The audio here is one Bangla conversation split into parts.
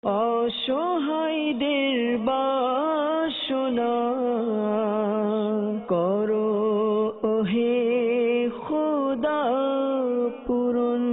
অসহায়দের বাসনা করো ওহে খোদা পূরণ।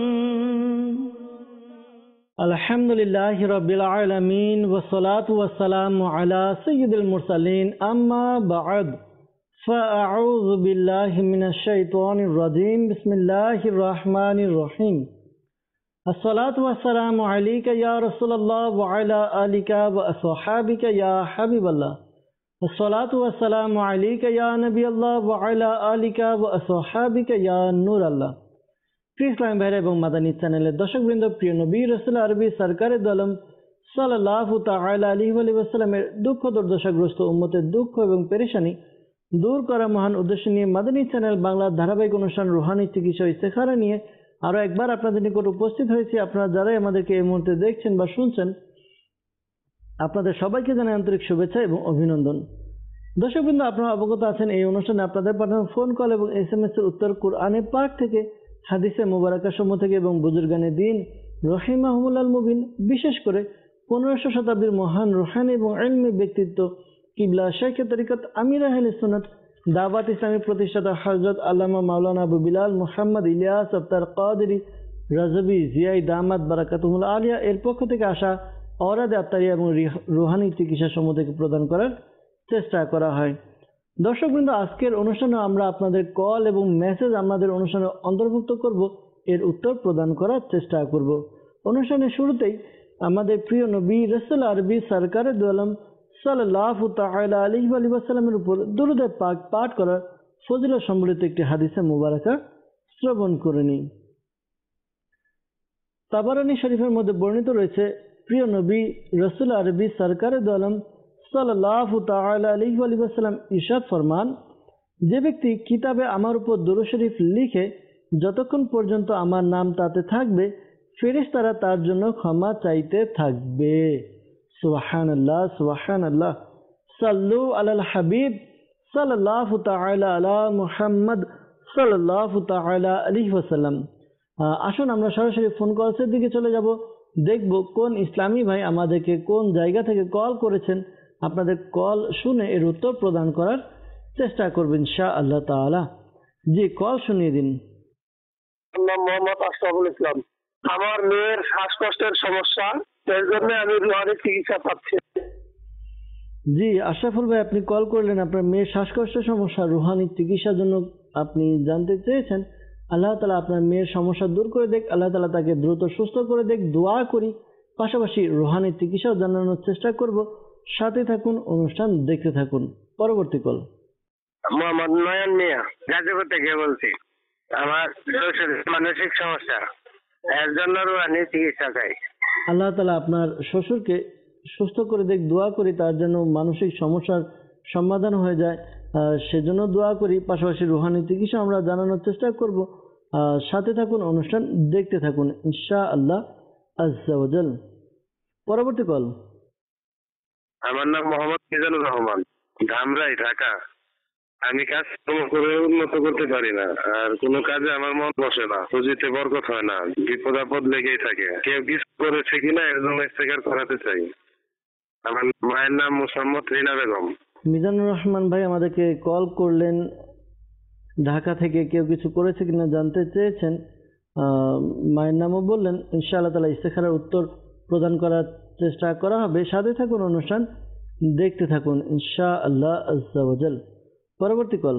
আলহামদুলিল্লাহি রাব্বিল আলামিন ওয়াসসালাতু ওয়াসসালামু আলা সাইয়্যিদিল মুরসালিন আম্মা বা'দ ফাআউযু বিল্লাহি মিনাশ শাইতানির রাজীম বিসমিল্লাহির রহমানির রহিম। আসসালাতু ওয়াসসালামু আলাইকা ইয়া রাসূলুল্লাহ ওয়া আলা আলিকা ওয়া আসহাবিকা ইয়া হাবিবাল্লাহ। আসসালাতু ওয়াসসালামু আলাইকা ইয়া নবিয়াল্লাহ ওয়া আলা আলিকা ওয়া আসহাবিকা ইয়া নূরাল্লাহ। প্রিয় ইসলাম ভাইরা এবং মাদানী চ্যানেলের দর্শকবৃন্দ, প্রিয় নবী রাসূল আরবি সরকারে দু আলম সাল্লাল্লাহু তাআলা আলাইহি ওয়া সাল্লামের দুঃখ দুর্দশাগ্রস্ত উম্মতের দুঃখ এবং পেরেশানি দূর করা মহান উদ্দেশ্য নিয়ে মাদানী চ্যানেল বাংলার ধারাবাহিক অনুষ্ঠান রুহানি চিকিৎসা ইস্তেখারা নিয়ে আরো একবার আপনাদের নিকট উপস্থিত হয়েছি। আপনারা যারাই আমাদেরকে এই মুহূর্তে দেখছেন বা শুনছেন, আপনাদের সবাইকে জানাই আন্তরিক শুভেচ্ছা এবং অভিনন্দন। দর্শকবৃন্দ, আপনারা অবগত আছেন এই অনুষ্ঠানে আপনাদের পাঠানো ফোন কল এবং SMS এর উত্তর কুরআনে পাক থেকে, হাদিসে মুবারাকা সমূহ থেকে এবং বুজুর্গানে দ্বীন রহিমাহুমুল্লাহ মুবিন, বিশেষ করে 1500 শতাব্দীর মহান রুহানি এবং ইলমি ব্যক্তিত্ব কিবলা শাইখে তরিকত আমির আহলে সুন্নাত দাওয়াত ইসলামী প্রতিষ্ঠাতা হযরত আল্লামা মাওলানা আবু বিলাল মুহাম্মদ ইলিয়াস আফতার কাদেরী রাজবি জিয়াই দামাত বারাকাতুহুল আলিয়া এর পক্ষ থেকে আসা অরাদে আত্মারিয়া এবং রুহানি চিকিৎসা সমূহ থেকে প্রদান করার চেষ্টা করা হয়। দর্শকবৃন্দ, আজকের অনুষ্ঠানে আমরা আপনাদের কল এবং মেসেজ আমাদের অনুষ্ঠানে অন্তর্ভুক্ত করব, এর উত্তর প্রদান করার চেষ্টা করব। অনুষ্ঠানের শুরুতেই আমাদের প্রিয় নবী রাসূল আরবি সরকারে দু আলম সাল্লাল্লাহু তাআলা আলাইহি ওয়া সাল্লামের উপর দুরূদ পাক পাঠ করার ফজিলত সম্বলিত একটি হাদিসে মুবারাকা শ্রবণ করে নিই। তাবারানী শরীফের মধ্যে বর্ণিত রয়েছে, প্রিয় নবী রাসূল আরবি সরকারে দু আলম সাল্লাল্লাহু তাআলা আলাইহি ওয়া সাল্লাম ইরশাদ ফরমান, যে ব্যক্তি কিতাবে আমার উপর দুরূদ শরীফ লিখে যতক্ষণ পর্যন্ত আমার নাম তাতে থাকবে, ফেরেশতারা তার জন্য ক্ষমা চাইতে থাকবে। সুবহানাল্লাহ সুবহানাল্লাহ। সাল্লু আলাল হাবিব সাল্লাল্লাহু তাআলা আলা মুহাম্মদ সাল্লাল্লাহু তাআলা আলাইহি ওয়াসাল্লাম। আসুন আমরা সরাসরি ফোন কলসের দিকে চলে যাব, দেখব কোন ইসলামী ভাই আমাদেরকে কোন জায়গা থেকে কল করেছেন। আপনাদের কল শুনে এর উত্তর প্রদান করার চেষ্টা করবেন ইনশাআল্লাহ তাআলা। জি, কল শুনিয়ে দিন। নাম মোহাম্মদ আশরাফুল ইসলাম। আমার মেয়ের শ্বাসকষ্টের সমস্যা, এর জন্য আমি রুহানি চিকিৎসা পাচ্ছি। জি আশরাফুল ভাই, আপনি কল করলেন, আপনার মেয়ের শ্বাসকষ্টের সমস্যা রুহানি চিকিৎসার জন্য আপনি জানতে চেয়েছেন। আল্লাহ তাআলা আপনার মেয়ের সমস্যা দূর করে দেখ, আল্লাহ তাআলা তাকে দ্রুত সুস্থ করে দেখ, দোয়া করি। পাশাপাশি রুহানি চিকিৎসাও জানানোর চেষ্টা করব। সাথে থাকুন, অনুষ্ঠান দেখতে থাকুন। পরবর্তী কল। মোহাম্মদ নয়ন মিয়া, গাজীপুর থেকে বলছি। আমার মানসিক সমস্যা, এর জন্য রুহানি চিকিৎসা চাই। আল্লাহ তাআলা আপনার শ্বশুরকে সুস্থ করে দেখ, দোয়া করি তার জন্য মানসিক সমস্যার সমাধান হয়ে যায়, সেজন্য দোয়া করি। পাশাপাশি রুহানি চিকিৎসা আমরা জানানোর চেষ্টা করব। সাথে থাকুন, অনুষ্ঠান দেখতে থাকুন ইনশাআল্লাহ আজ্জা ওয়া জাল। পরবর্তী কল। আমার নাম মোহাম্মদ মিজানুর রহমান, ধামরাই, ঢাকা। আমি কাজ করে উন্নত করতে পারি না, আর কোনো কাজে আমার মন বসে না, পুঁজিতে বরকত হয় না, বিপদ আপদ লেগেই থাকে। কেউ কিছু করেছে কিনা এর জন্য ইস্তেগফার করাতে চাই। আমার মায়ের নাম মোসাম্মদ রিনা বেগম। মিজানুর রহমান ভাই আমাদেরকে কল করলেন ঢাকা থেকে, কেউ কিছু করেছে কিনা জানতে চেয়েছেন, মায়ের নামও বললেন। ইনশাআল্লাহ তাআলা ইস্তেখারার উত্তর প্রদান করার চেষ্টা করা হবে। সাথে থাকুন, অনুষ্ঠান দেখতে থাকুন ইনশাআল্লাহ আজ্জা ওয়া জাল। পরবর্তী কল।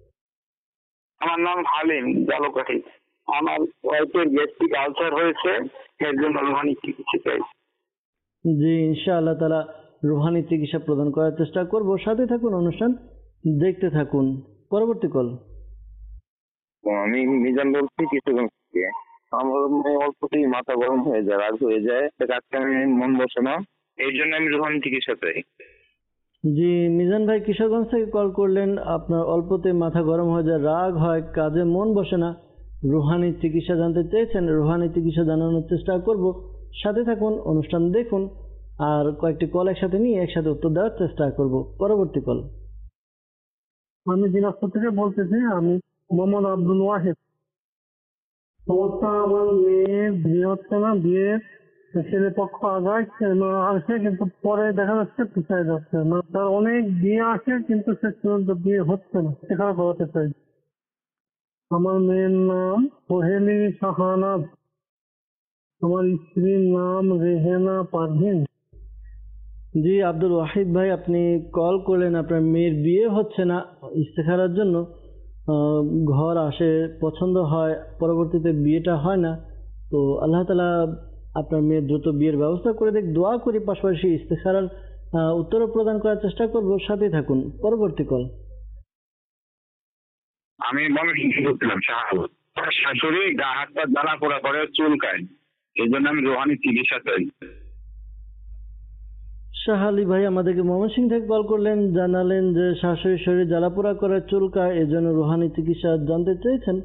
আমার নাম হালিম, জালকাঠি। আমার ওয়াইফের গ্যাস্ট্রিক আলসার হয়েছে, এর জন্য রুহানি চিকিৎসা চাই। জি ইনশাআল্লাহ তাআলা রুহানি চিকিৎসা প্রদান করার চেষ্টা করব। সাথে থাকুন, অনুষ্ঠান দেখতে থাকুন। পরবর্তী কল। আমি মিজান বলছি কিছুক্ষণ থেকে। আমার অল্পতেই মাথা গরম হয়ে যায়, রাগ হয়ে যায়, কাজটা আমি মন বসে না, এই জন্য আমি রুহানি চিকিৎসা চাই। জি মিজান ভাই কিশোরগঞ্জ থেকে কল করলেন, আপনার অল্পতে মাথা গরম হয়ে যায়, রাগ হয়, কাজে মন বসে না, রুহানি চিকিৎসা জানতে চেয়েছেন। রুহানি চিকিৎসা জানানোর চেষ্টা করব। সাথে থাকুন, অনুষ্ঠান দেখুন, আর কয়েকটি কল একসাথে নিয়ে একসাথে উত্তর দেওয়ার চেষ্টা করব। পরবর্তী কল। আমি দিনাজপুর থেকে বলতেছি। আমি মোহাম্মদ আব্দুল ওয়াহিদ। সমস্যা, আমার মেয়ের বিয়ে হচ্ছে না, বিয়ের ছেলে পক্ষ আগায় আসে, কিন্তু পরে দেখা যাচ্ছে পিছিয়ে যাচ্ছে না। তার অনেক বিয়ে আসে, কিন্তু শেষ পর্যন্ত বিয়ে হচ্ছে না। সেখানে করাতে চাই। আমার মেয়ের নাম সোহেলি শাহানাজ, আমার স্ত্রীর নাম রেহেনা পারভিন। জি আব্দুল ওয়াহিদ ভাই, আপনি কল করলেন, আপনার মেয়ের বিয়ে হচ্ছে না, ইস্তেখারার জন্য আহ, ঘর আসে, পছন্দ হয়, পরবর্তীতে বিয়েটা হয় না। তো আল্লাহ তাআলা আপনার মেয়ের দ্রুত বিয়ের ব্যবস্থা করে দেখ, দোয়া করি, পাশাপাশি ইস্তেখারার উত্তরও প্রদান করার চেষ্টা করব। সাথেই থাকুন। পরবর্তী কল। আমি ময়মনসিংহ করছিলাম শাহাবুদ। আমার শাশুড়ি গা হাত পা জ্বালা পোড়া করে, চুলকায়, এই জন্য আমি রোহানি চিকিৎসা চাই। শাহ আলী ভাই আমাদেরকে ময়মনসিংহ থেকে কল করলেন, জানালেন যে শাশুড়ির শরীরে জ্বালাপোড়া করে, চুলকায়, এজন্য রুহানি চিকিৎসা জানতে চেয়েছেন।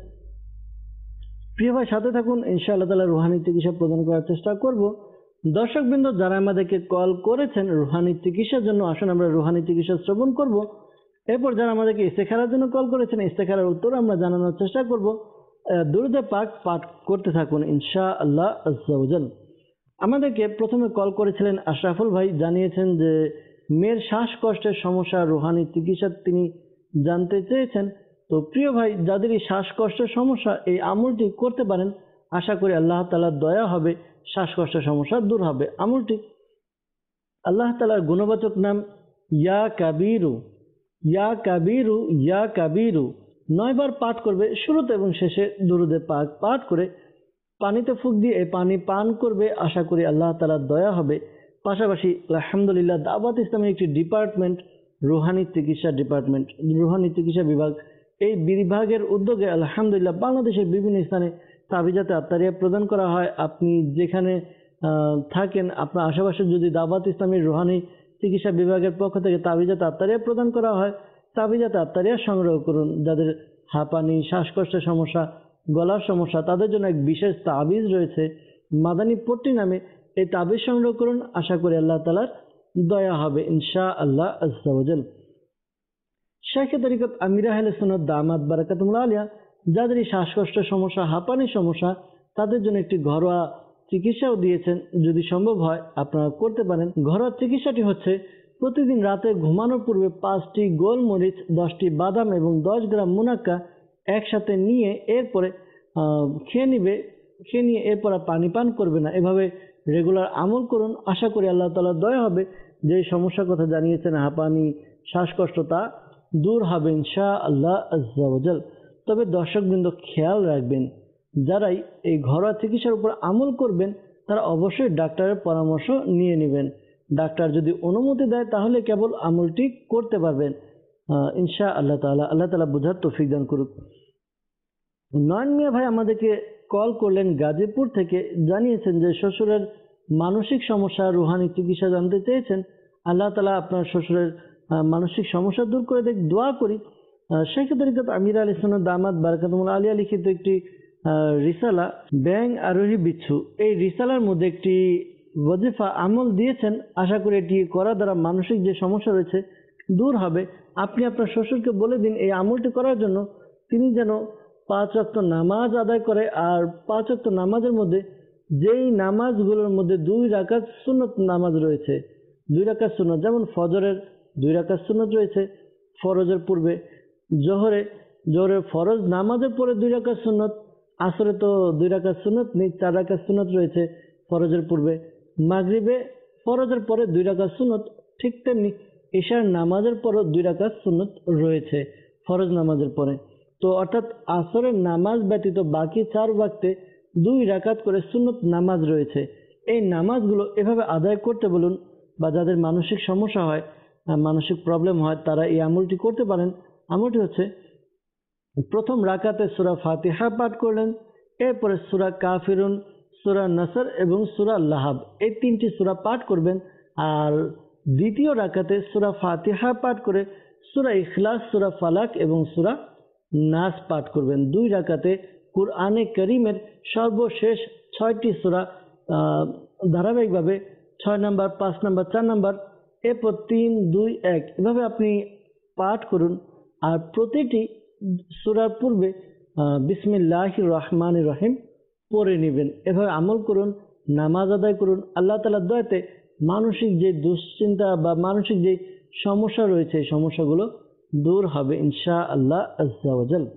প্রিয় ভাই, সাথে থাকুন, ইনশাআল্লাহ তাআলা রুহানি চিকিৎসা প্রদান করার চেষ্টা করব। দর্শকবৃন্দ যারা আমাদেরকে কল করেছেন রুহানি চিকিৎসার জন্য, আসুন আমরা রুহানি চিকিৎসা শ্রবণ করব। এরপর যারা আমাদেরকে ইস্তেখারার জন্য কল করেছেন, ইস্তেখারার উত্তর আমরা জানানোর চেষ্টা করব। দুরূদে পাক পাঠ করতে থাকুন ইনশাআল্লাহ আজ্জা ওয়া জাল। আমাদেরকে প্রথমে কল করেছিলেন আশরাফুল ভাই, জানিয়েছেন যে মেয়ের শ্বাসকষ্টের সমস্যা, রুহানি চিকিৎসা তিনি জানতে চেয়েছেন। তো প্রিয় ভাই, যাদের এই শ্বাসকষ্টের সমস্যা, এই আমলটি করতে পারেন, আশা করি আল্লাহ তাআলার দয়া হবে, শ্বাসকষ্টের সমস্যা দূর হবে। আমলটি আল্লাহ তাআলার গুণবাচক নাম ইয়া কাবীরু, ইয়া কাবীরু, ইয়া কাবীরু 9 বার পাঠ করবে, শুরুতে এবং শেষে দুরূদে পাক পাঠ করে পানিতে ফুঁক দিয়ে এই পানি পান করবে। আশা করি আল্লাহ তাআলার দয়া হবে। পাশাপাশি আলহামদুলিল্লাহ দাওয়াত ইসলামের একটি ডিপার্টমেন্ট, রুহানি চিকিৎসা ডিপার্টমেন্ট, রুহানি চিকিৎসা বিভাগ, এই বিভাগের উদ্যোগে আলহামদুলিল্লাহ বাংলাদেশের বিভিন্ন স্থানে তাবিজাতে আত্মারিয়া প্রদান করা হয়। আপনি যেখানে থাকেন, আপনার আশেপাশে যদি দাওয়াত ইসলামের রুহানি চিকিৎসা বিভাগের পক্ষ থেকে তাবিজাতে আত্মারিয়া প্রদান করা হয়, তাবিজাতে আত্মারিয়া সংগ্রহ করুন। যাদের হাঁপানি, শ্বাসকষ্টের সমস্যা, গলার সমস্যা, তাদের জন্য এক বিশেষ তাবিজ রয়েছে মাদানী পট্টি নামে, এই তাবিজ সংগ্রহ করুন। আশা করি আল্লাহ তাআলার দয়া হবে ইনশাআল্লাহ আজ্জা ওয়া জাল। শাইখে তরিকত আমির আহলে সুন্নাত দামাত বারাকাতুহুল্লাহ আলিয়া, যাদের এই শ্বাসকষ্টের সমস্যা, হাঁপানির সমস্যা, তাদের জন্য একটি ঘরোয়া চিকিৎসাও দিয়েছেন। যদি সম্ভব হয় আপনারা করতে পারেন। ঘরোয়া চিকিৎসাটি হচ্ছে, প্রতিদিন রাতে ঘুমানোর পূর্বে 5টি গোলমরিচ, 10টি বাদাম এবং 10 গ্রাম মুনাক্কা একসাথে নিয়ে এরপরে খেয়ে নিয়ে এরপর আর পানি পান করবে না। এভাবে রেগুলার আমল করুন। আশা করি আল্লাহ তাআলার দয়া হবে, যে সমস্যার কথা জানিয়েছেন হাঁপানি, শ্বাসকষ্ট, তা দূর হবে ইনশাআল্লাহ আজ্জা ওয়া জাল। তবে দর্শকবৃন্দ খেয়াল রাখবেন, যারাই এই ঘরোয়া চিকিৎসার উপর আমল করবেন তারা অবশ্যই ডাক্তারের পরামর্শ নিয়ে নেবেন। ডাক্তার যদি অনুমতি দেয় তাহলে কেবল আমলটি করতে পারবেন ইনশাআল্লাহ তাআলা। আল্লাহ তাআলা বুঝার তৌফিক দান করুক। নয়ন মিয়া ভাই আমাদেরকে কল করলেন গাজীপুর থেকে, জানিয়েছেন যে শ্বশুরের মানসিক সমস্যা, রুহানি চিকিৎসা জানতে চেয়েছেন। আল্লাহ তাআলা আপনার শ্বশুরের মানসিক সমস্যা দূর করে দেখ, দোয়া করি। শাইখে তরিকত আমির আলী সুন্নাত দামাত বারাকাতুহুল্লাহ আলিয়া লিখিত একটি রিসালা ব্যাং আরোহী বিচ্ছু, এই রিসালার মধ্যে একটি ওয়াজিফা আমল দিয়েছেন। আশা করি এটি করার দ্বারা মানসিক যে সমস্যা রয়েছে দূর হবে। আপনি আপনার শ্বশুরকে বলে দিন এই আমলটি করার জন্য তিনি যেন 5 ওয়াক্ত নামাজ আদায় করে। আর 5 ওয়াক্ত নামাজের মধ্যে যেই নামাজগুলোর মধ্যে 2 রাকাত সুন্নত নামাজ রয়েছে, 2 রাকাত সুন্নত, যেমন ফজরের 2 রাকাত সুন্নত রয়েছে ফরজের পূর্বে, জোহরের ফরজ নামাজের পরে 2 রাকাত সুন্নত, আসরে তো 2 রাকাত সুন্নত নেই, 4 রাকাত সুন্নত রয়েছে ফরজের পূর্বে, মাগরিবে ফরজের পরে 2 রাকাত সুন্নত, ঠিক তেমনি ইশার নামাজের পরও 2 রাকাত সুন্নত রয়েছে ফরজ নামাজের পরে। তো অর্থাৎ আসরের নামাজ ব্যতীত বাকি 4 ওয়াক্তে 2 রাকাত করে সুন্নত নামাজ রয়েছে। এই নামাজগুলো এভাবে আদায় করতে বলুন। বা যাদের মানসিক সমস্যা হয়, মানসিক প্রবলেম হয়, তারা এই আমলটি করতে পারেন। আমলটি হচ্ছে, প্রথম রাকাতে সূরা ফাতিহা পাঠ করলেন, এরপরে সূরা কাফিরুন, সূরা নাসর এবং সূরা লাহাব, এই 3টি সূরা পাঠ করবেন। আর দ্বিতীয় রাকাতে সূরা ফাতিহা পাঠ করে সূরা ইখলাস, সূরা ফালাক এবং সূরা নাস পাঠ করবেন। 2 রাকাতে কুরআনে কারীমের সর্বশেষ 6টি সূরা ধারাবাহিকভাবে 6 নাম্বার, 5 নাম্বার, 4 নাম্বার, এরপর 3, 2, 1 এভাবে আপনি পাঠ করুন। আর প্রতিটি সূরার পূর্বে বিসমিল্লাহির রহমানির রহিম পড়ে নেবেন। এভাবে আমল করুন, নামাজ আদায় করুন। আল্লাহ তাআলার দয়াতে মানসিক যে দুশ্চিন্তা বা মানসিক যে সমস্যা রয়েছে এই সমস্যাগুলো দূর হবে ইনশাআল্লাহ আজ্জা ওয়া জাল।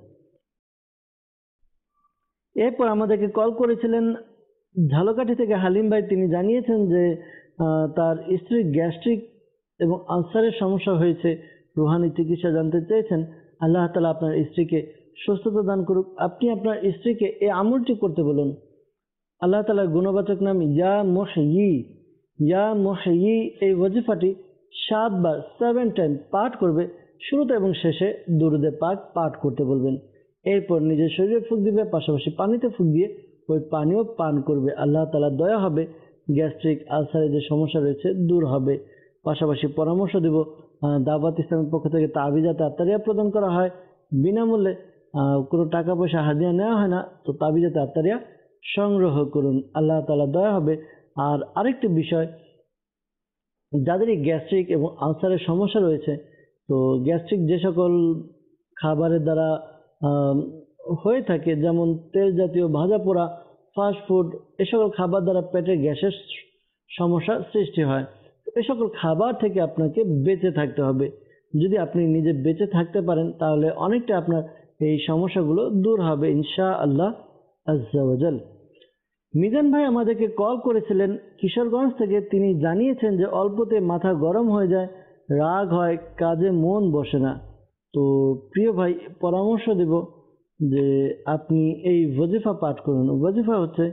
এরপর আমাদেরকে কল করেছিলেন ঝালকাঠি থেকে হালিম ভাই। তিনি জানিয়েছেন যে তার স্ত্রীর গ্যাস্ট্রিক এবং আলসারের সমস্যা হয়েছে, রুহানি চিকিৎসা জানতে চেয়েছেন। আল্লাহ তাআলা আপনার স্ত্রীকে সুস্থতা দান করুক। আপনি আপনার স্ত্রীকে এই আমলটি করতে বলুন। আল্লাহ তাআলার গুণবাচক নাম ইয়া মুহয়্যি, ইয়া মুহয়্যি এই ওয়াজিফাটি 7 বার 7 টাইম পাঠ করবে। শুরুতে এবং শেষে দুরুদে পাক পাঠ করতে বলবেন। এরপর নিজের শরীরে ফুঁক দিবে, পাশাপাশি পানিতে ফুঁক দিয়ে ওই পানিও পান করবে। আল্লাহ তাআলার দয়া হবে, গ্যাস্ট্রিক আলসারের যে সমস্যা রয়েছে দূর হবে। পাশাপাশি পরামর্শ দেব দাওয়াত ইসলামের পক্ষ থেকে তাবিজাতে আত্তারিয়া প্রদান করা হয় বিনামূল্যে, কোনো টাকা পয়সা হাদিয়া নেওয়া হয় না। তো তাবিজাতে আত্তারিয়া সংগ্রহ করুন, আল্লাহ তাআলা দয়া হবে। আর আরেকটি বিষয়, যাদের এই গ্যাস্ট্রিক এবং আলসারের সমস্যা রয়েছে, তো গ্যাস্ট্রিক যে সকল খাবারের দ্বারা হয়ে থাকে, যেমন তেল জাতীয়, ভাজা পোড়া, ফাস্ট ফুড, এ সকল খাবার দ্বারা পেটে গ্যাসের সমস্যা সৃষ্টি হয়। এ সকল খাবার থেকে আপনাকে বেঁচে থাকতে হবে। যদি আপনি নিজে বেঁচে থাকতে পারেন তাহলে অনেকটা আপনার এই সমস্যাগুলো দূর হবে ইনশাআল্লাহ আজ্জা ওয়া জাল। মিজান ভাই আমাদেরকে কল করেছিলেন কিশোরগঞ্জ থেকে। তিনি জানিয়েছেন যে অল্পতে মাথা গরম হয়ে যায়, রাগ হয়, কাজে মন বসে না। তো প্রিয় ভাই, পরামর্শ দেব যে আপনি এই ওয়াজিফা পাঠ করুন। ওয়াজিফা হচ্ছে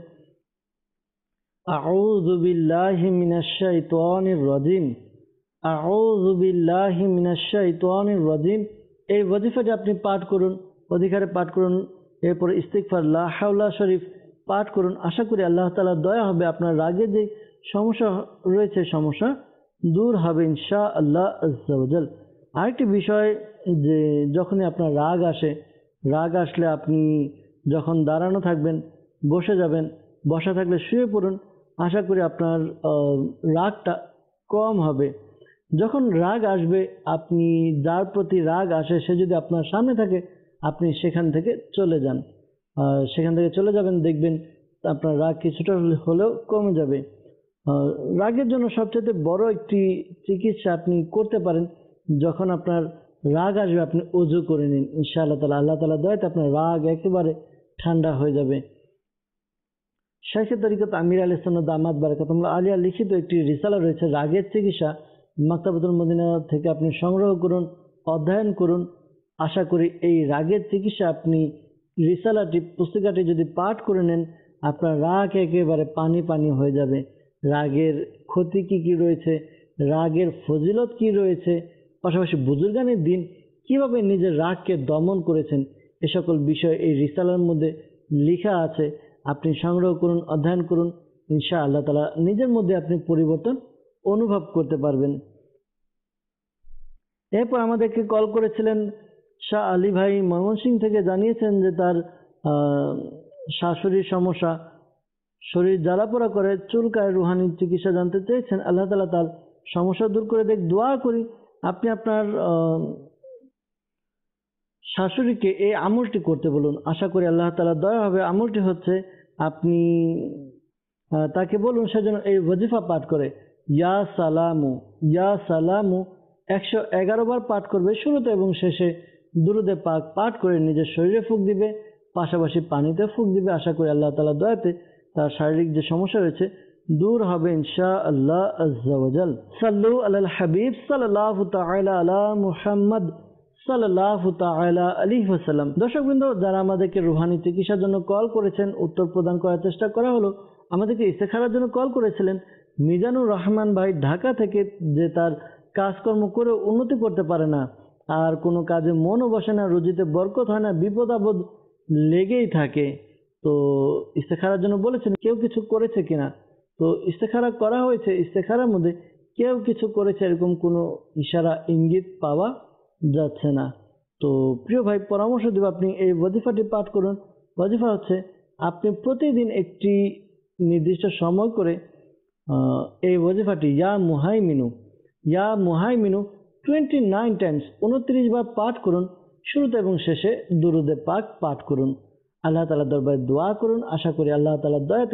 আউযু বিল্লাহি মিনাশ শাইতানির রাজিম, আউযু বিল্লাহি মিনাশ শাইতানির রাজিম। এই ওয়াজিফাটি আপনি পাঠ করুন, অধিকারে পাঠ করুন। এরপর ইস্তিগফার, লা হাওলা শরীফ পাঠ করুন। আশা করি আল্লাহ তাআলার দয়া হবে, আপনার রাগের যে সমস্যা রয়েছে সমস্যা দূর হবে ইনশাআল্লাহ আজ্জা ওয়া জাল। আরেকটি বিষয়, যে যখনই আপনার রাগ আসে, রাগ আসলে আপনি যখন দাঁড়ানো থাকবেন, বসে যাবেন, বসা থাকলে শুয়ে পড়ুন। আশা করি আপনার রাগটা কম হবে। যখন রাগ আসবে, আপনি যার প্রতি রাগ আসে সে যদি আপনার সামনে থাকে, আপনি সেখান থেকে চলে যান। সেখান থেকে চলে যাবেন, দেখবেন আপনার রাগ কিছুটা হলেও কমে যাবে। রাগের জন্য সবচেয়ে বড় একটি চিকিৎসা আপনি করতে পারেন, যখন আপনার রাগ আসবে আপনি ওযু করে নিন ইনশাআল্লাহ তাআলা। আল্লাহ তাআলা দয়াতে আপনার রাগ একেবারে ঠান্ডা হয়ে যাবে। শাইখে তরিকত আমির আলাইহিস সালাম দামাত বারাকাতুহুল্লাহ আলিয়া লিখিত একটি রিসালা রয়েছে, রাগের চিকিৎসা। মাকতাবাতুল মদিনা থেকে আপনি সংগ্রহ করুন, অধ্যয়ন করুন। আশা করি এই রাগের চিকিৎসা আপনি রিসালাটি, পুস্তিকাটি যদি পাঠ করে নেন, আপনার রাগ একেবারে পানি পানি হয়ে যাবে। রাগের ক্ষতি কি কি রয়েছে, রাগের ফজিলত কি রয়েছে, পাশাপাশি বুজুর্গানের দিন কিভাবে নিজের রাগকে দমন করেছেন, এ সকল বিষয় এই রিসালার মধ্যে লেখা আছে। আপনি সংগ্রহ করুন, অধ্যয়ন করুন, ইনশাআল্লাহ তাআলা নিজের মধ্যে আপনি পরিবর্তন অনুভব করতে পারবেন। এরপর আমাদেরকে কল করেছিলেন শাহ আলী ভাই ময়মনসিংহ থেকে। জানিয়েছেন যে তার শাশুড়ির সমস্যা, শরীর জ্বালাপোড়া করে, চুলকায়, রুহানি চিকিৎসা জানতে চেয়েছেন। আল্লাহ তাআলা তার সমস্যা দূর করে দেখ, দোয়া করি। আপনি আপনার শাশুড়িকে এই আমলটি করতে বলুন, আশা করি আল্লাহ তাআলা দয়া হবে। আমলটি হচ্ছে, আপনি তাকে বলুন সে যেন এই ওয়াজিফা পাঠ করে, ইয়া সালামু, ইয়া সালামু 111 বার পাঠ করবে। শুরুতে এবং শেষে দুরুদে পাক পাঠ করে নিজের শরীরে ফুঁক দিবে, পাশাপাশি পানিতে ফুঁক দিবে। আশা করি আল্লাহ তাআলা দয়াতে তার শারীরিক যে সমস্যা রয়েছে দূর হবে ইনশাআল্লাহ আজ্জা ওয়া জাল। সাল্লু আলাল হাবিব সাল্লাল্লাহু তাআলা আলা মুহাম্মদ সাল্লাল্লাহু তাআলা আলাইহি ওয়াসাল্লাম। দর্শকবৃন্দ, যারা আমাদেরকে রুহানি চিকিৎসার জন্য কল করেছেন, উত্তর প্রদান করার চেষ্টা করা হলো। আমাদেরকে ইস্তেখারার জন্য কল করেছিলেন মিজানুর রহমান ভাই ঢাকা থেকে, যে তার কাজকর্ম করে উন্নতি করতে পারে না, আর কোনো কাজে মনও বসে না, রুজিতে বরকত হয় না, বিপদ আপদ লেগেই থাকে। তো ইস্তেখারার জন্য বলেছেন কেউ কিছু করেছে কিনা। তো ইস্তেখারা করা হয়েছে, ইস্তেখারার মধ্যে কেউ কিছু করেছে এরকম কোনো ইশারা ইঙ্গিত পাওয়া যাচ্ছে না। তো প্রিয় ভাই, পরামর্শ দেব আপনি এই ওয়াজিফাটি পাঠ করুন। ওয়াজিফা হচ্ছে, আপনি প্রতিদিন একটি নির্দিষ্ট সময় করে এই ওয়াজিফাটি ইয়া মুহাইমিনু, ইয়া মুহাইমিনু 29 টাইমস 29 বার পাঠ করুন। শুরুতে এবং শেষে দুরুদে পাক পাঠ করুন। আল্লাহ তাআলার দরবারে দোয়া করুন। আশা করি আল্লাহ তাআলার দয়াতে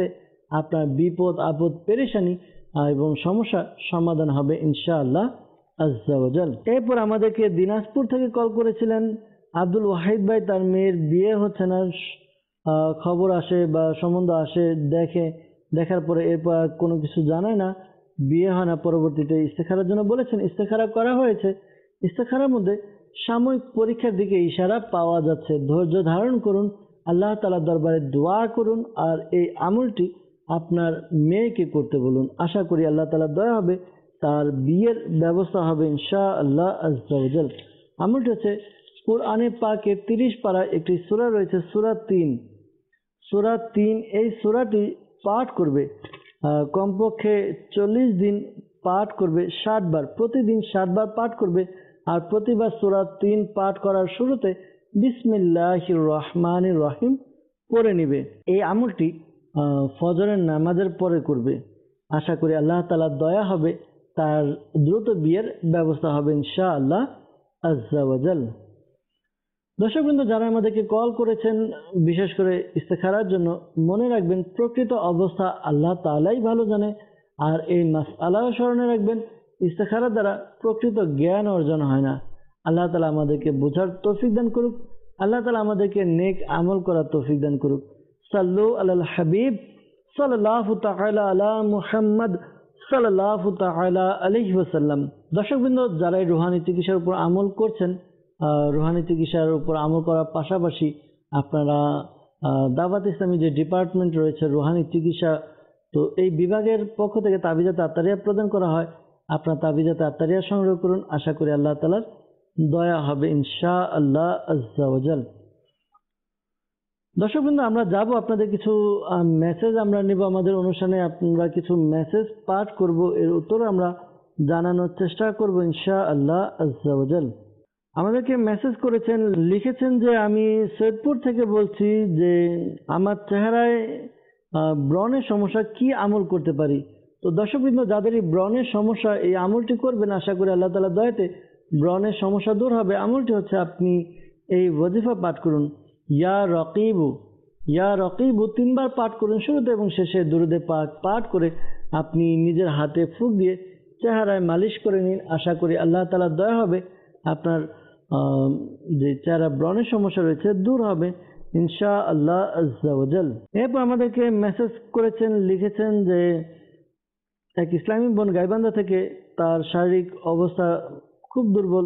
আপনার বিপদ আপদ পেরেশানি এবং সমস্যা সমাধান হবে ইনশাআল্লাহ আজ্জা ওয়া জাল। এরপর আমাদেরকে দিনাজপুর থেকে কল করেছিলেন আব্দুল ওয়াহিদ ভাই, তার মেয়ের বিয়ে হচ্ছে না, খবর আসে বা সম্বন্ধ আসে, দেখার পরে এরপর আর কোনো কিছু জানায় না, বিয়ে হয় না। পরবর্তীতে ইস্তেখারার জন্য বলেছেন, ইস্তেখারা করা হয়েছে। ইস্তেখারার মধ্যে সাময়িক পরীক্ষার দিকে ইশারা পাওয়া যাচ্ছে। ধৈর্য ধারণ করুন, আল্লাহ তাআলার দরবারে দোয়া করুন, আর এই আমলটি আপনার মেয়েকে করতে বলুন। আশা করি আল্লাহ তাআলার দয়া হবে, তার বিয়ের ব্যবস্থা হবে ইনশাআল্লাহ আজ্জা ওয়া জাল। আমলটি হচ্ছে কোরআনে পাকে 30 পারায় একটি সূরা রয়েছে, সূরা 3। সূরা 3 এই সূরাটি পাঠ করবে কমপক্ষে 40 দিন পাঠ করবে 60 বার, প্রতিদিন 60 বার পাঠ করবে। আর প্রতিবার সূরা 3 পাঠ করার শুরুতে বিসমিল্লাহির রহমানির রহিম পড়ে নিবে। এই আমলটি ফজরের নামাজের পরে করবে। আশা করি আল্লাহ তাআলার দয়া হবে, তার দ্রুত বিয়ের ব্যবস্থা হবে ইনশাআল্লাহ আজ্জা ওয়া জাল। দর্শকবৃন্দ, যারা আমাদেরকে কল করেছেন বিশেষ করে ইস্তেখারার জন্য, মনে রাখবেন প্রকৃত অবস্থা আল্লাহ তাআলাই ভালো জানে। আর এই মাসআলাও স্মরণে রাখবেন, ইস্তেখারার দ্বারা প্রকৃত জ্ঞান অর্জন হয় না। আল্লাহ তাআলা আমাদেরকে বোঝার তৌফিক দান করুক, আল্লাহ তাআলা আমাদেরকে নেক আমল করার তৌফিক দান করুক। সাল্লু আলাল হাবিব সাল্লাল্লাহু তাআলা আলা মুহাম্মদ সাল্লাল্লাহু তাআলা আলাইহি ওয়াসাল্লাম। দর্শকবৃন্দ, যারা এই রুহানি চিকিৎসার উপর আমল করছেন, রুহানি চিকিৎসার উপর আমল করার পাশাপাশি আপনারা দাওয়াত ইসলামী যে ডিপার্টমেন্ট রয়েছে রুহানি চিকিৎসা, তো এই বিভাগের পক্ষ থেকে তাবিজাত আত্তারিয়া প্রদান করা হয়। আপনার তাবিজাত আত্তারিয়া সংগ্রহ করুন, আশা করি আল্লাহ তাআলার দয়া হবে ইনশাআল্লাহ আজ্জা ওয়া জাল। দর্শকবৃন্দ, আমরা যাব, আপনাদের কিছু মেসেজ আমরা নিব আমাদের অনুষ্ঠানে। আমরা কিছু মেসেজ পাঠ করব, এর উত্তর আমরা জানানোর চেষ্টা করব ইনশাআল্লাহ আজ্জা ওয়া জাল। আমাদেরকে মেসেজ করেছেন, লিখেছেন যে আমি সৈয়দপুর থেকে বলছি, যে আমার চেহারায় ব্রণের সমস্যা, কি আমল করতে পারি? তো দর্শকবৃন্দ, যাদের এই ব্রণের সমস্যা, এই আমলটি করবেন, আশা করি আল্লাহ তাআলার দয়াতে ব্রণের সমস্যা দূর হবে। আমলটি হচ্ছে আপনি এই ওয়াজিফা পাঠ করুন, ইয়া রকিবু, ইয়া রকিবু 3 বার পাঠ করুন শুরুতে এবং শেষে দুরূদে পাক পাঠ করে আপনি নিজের হাতে ফুঁক দিয়ে চেহারায় মালিশ করে নিন। আশা করি আল্লাহ তাআলার দয়া হবে, আপনার যে চেহারা ব্রণের সমস্যা রয়েছে দূর হবে ইনশাআল্লাহ আজ্জা ওয়া জাল। এরপর আমাদেরকে মেসেজ করেছেন, লিখেছেন যে এক ইসলামী বোন গাইবান্ধা থেকে, তার শারীরিক অবস্থা খুব দুর্বল,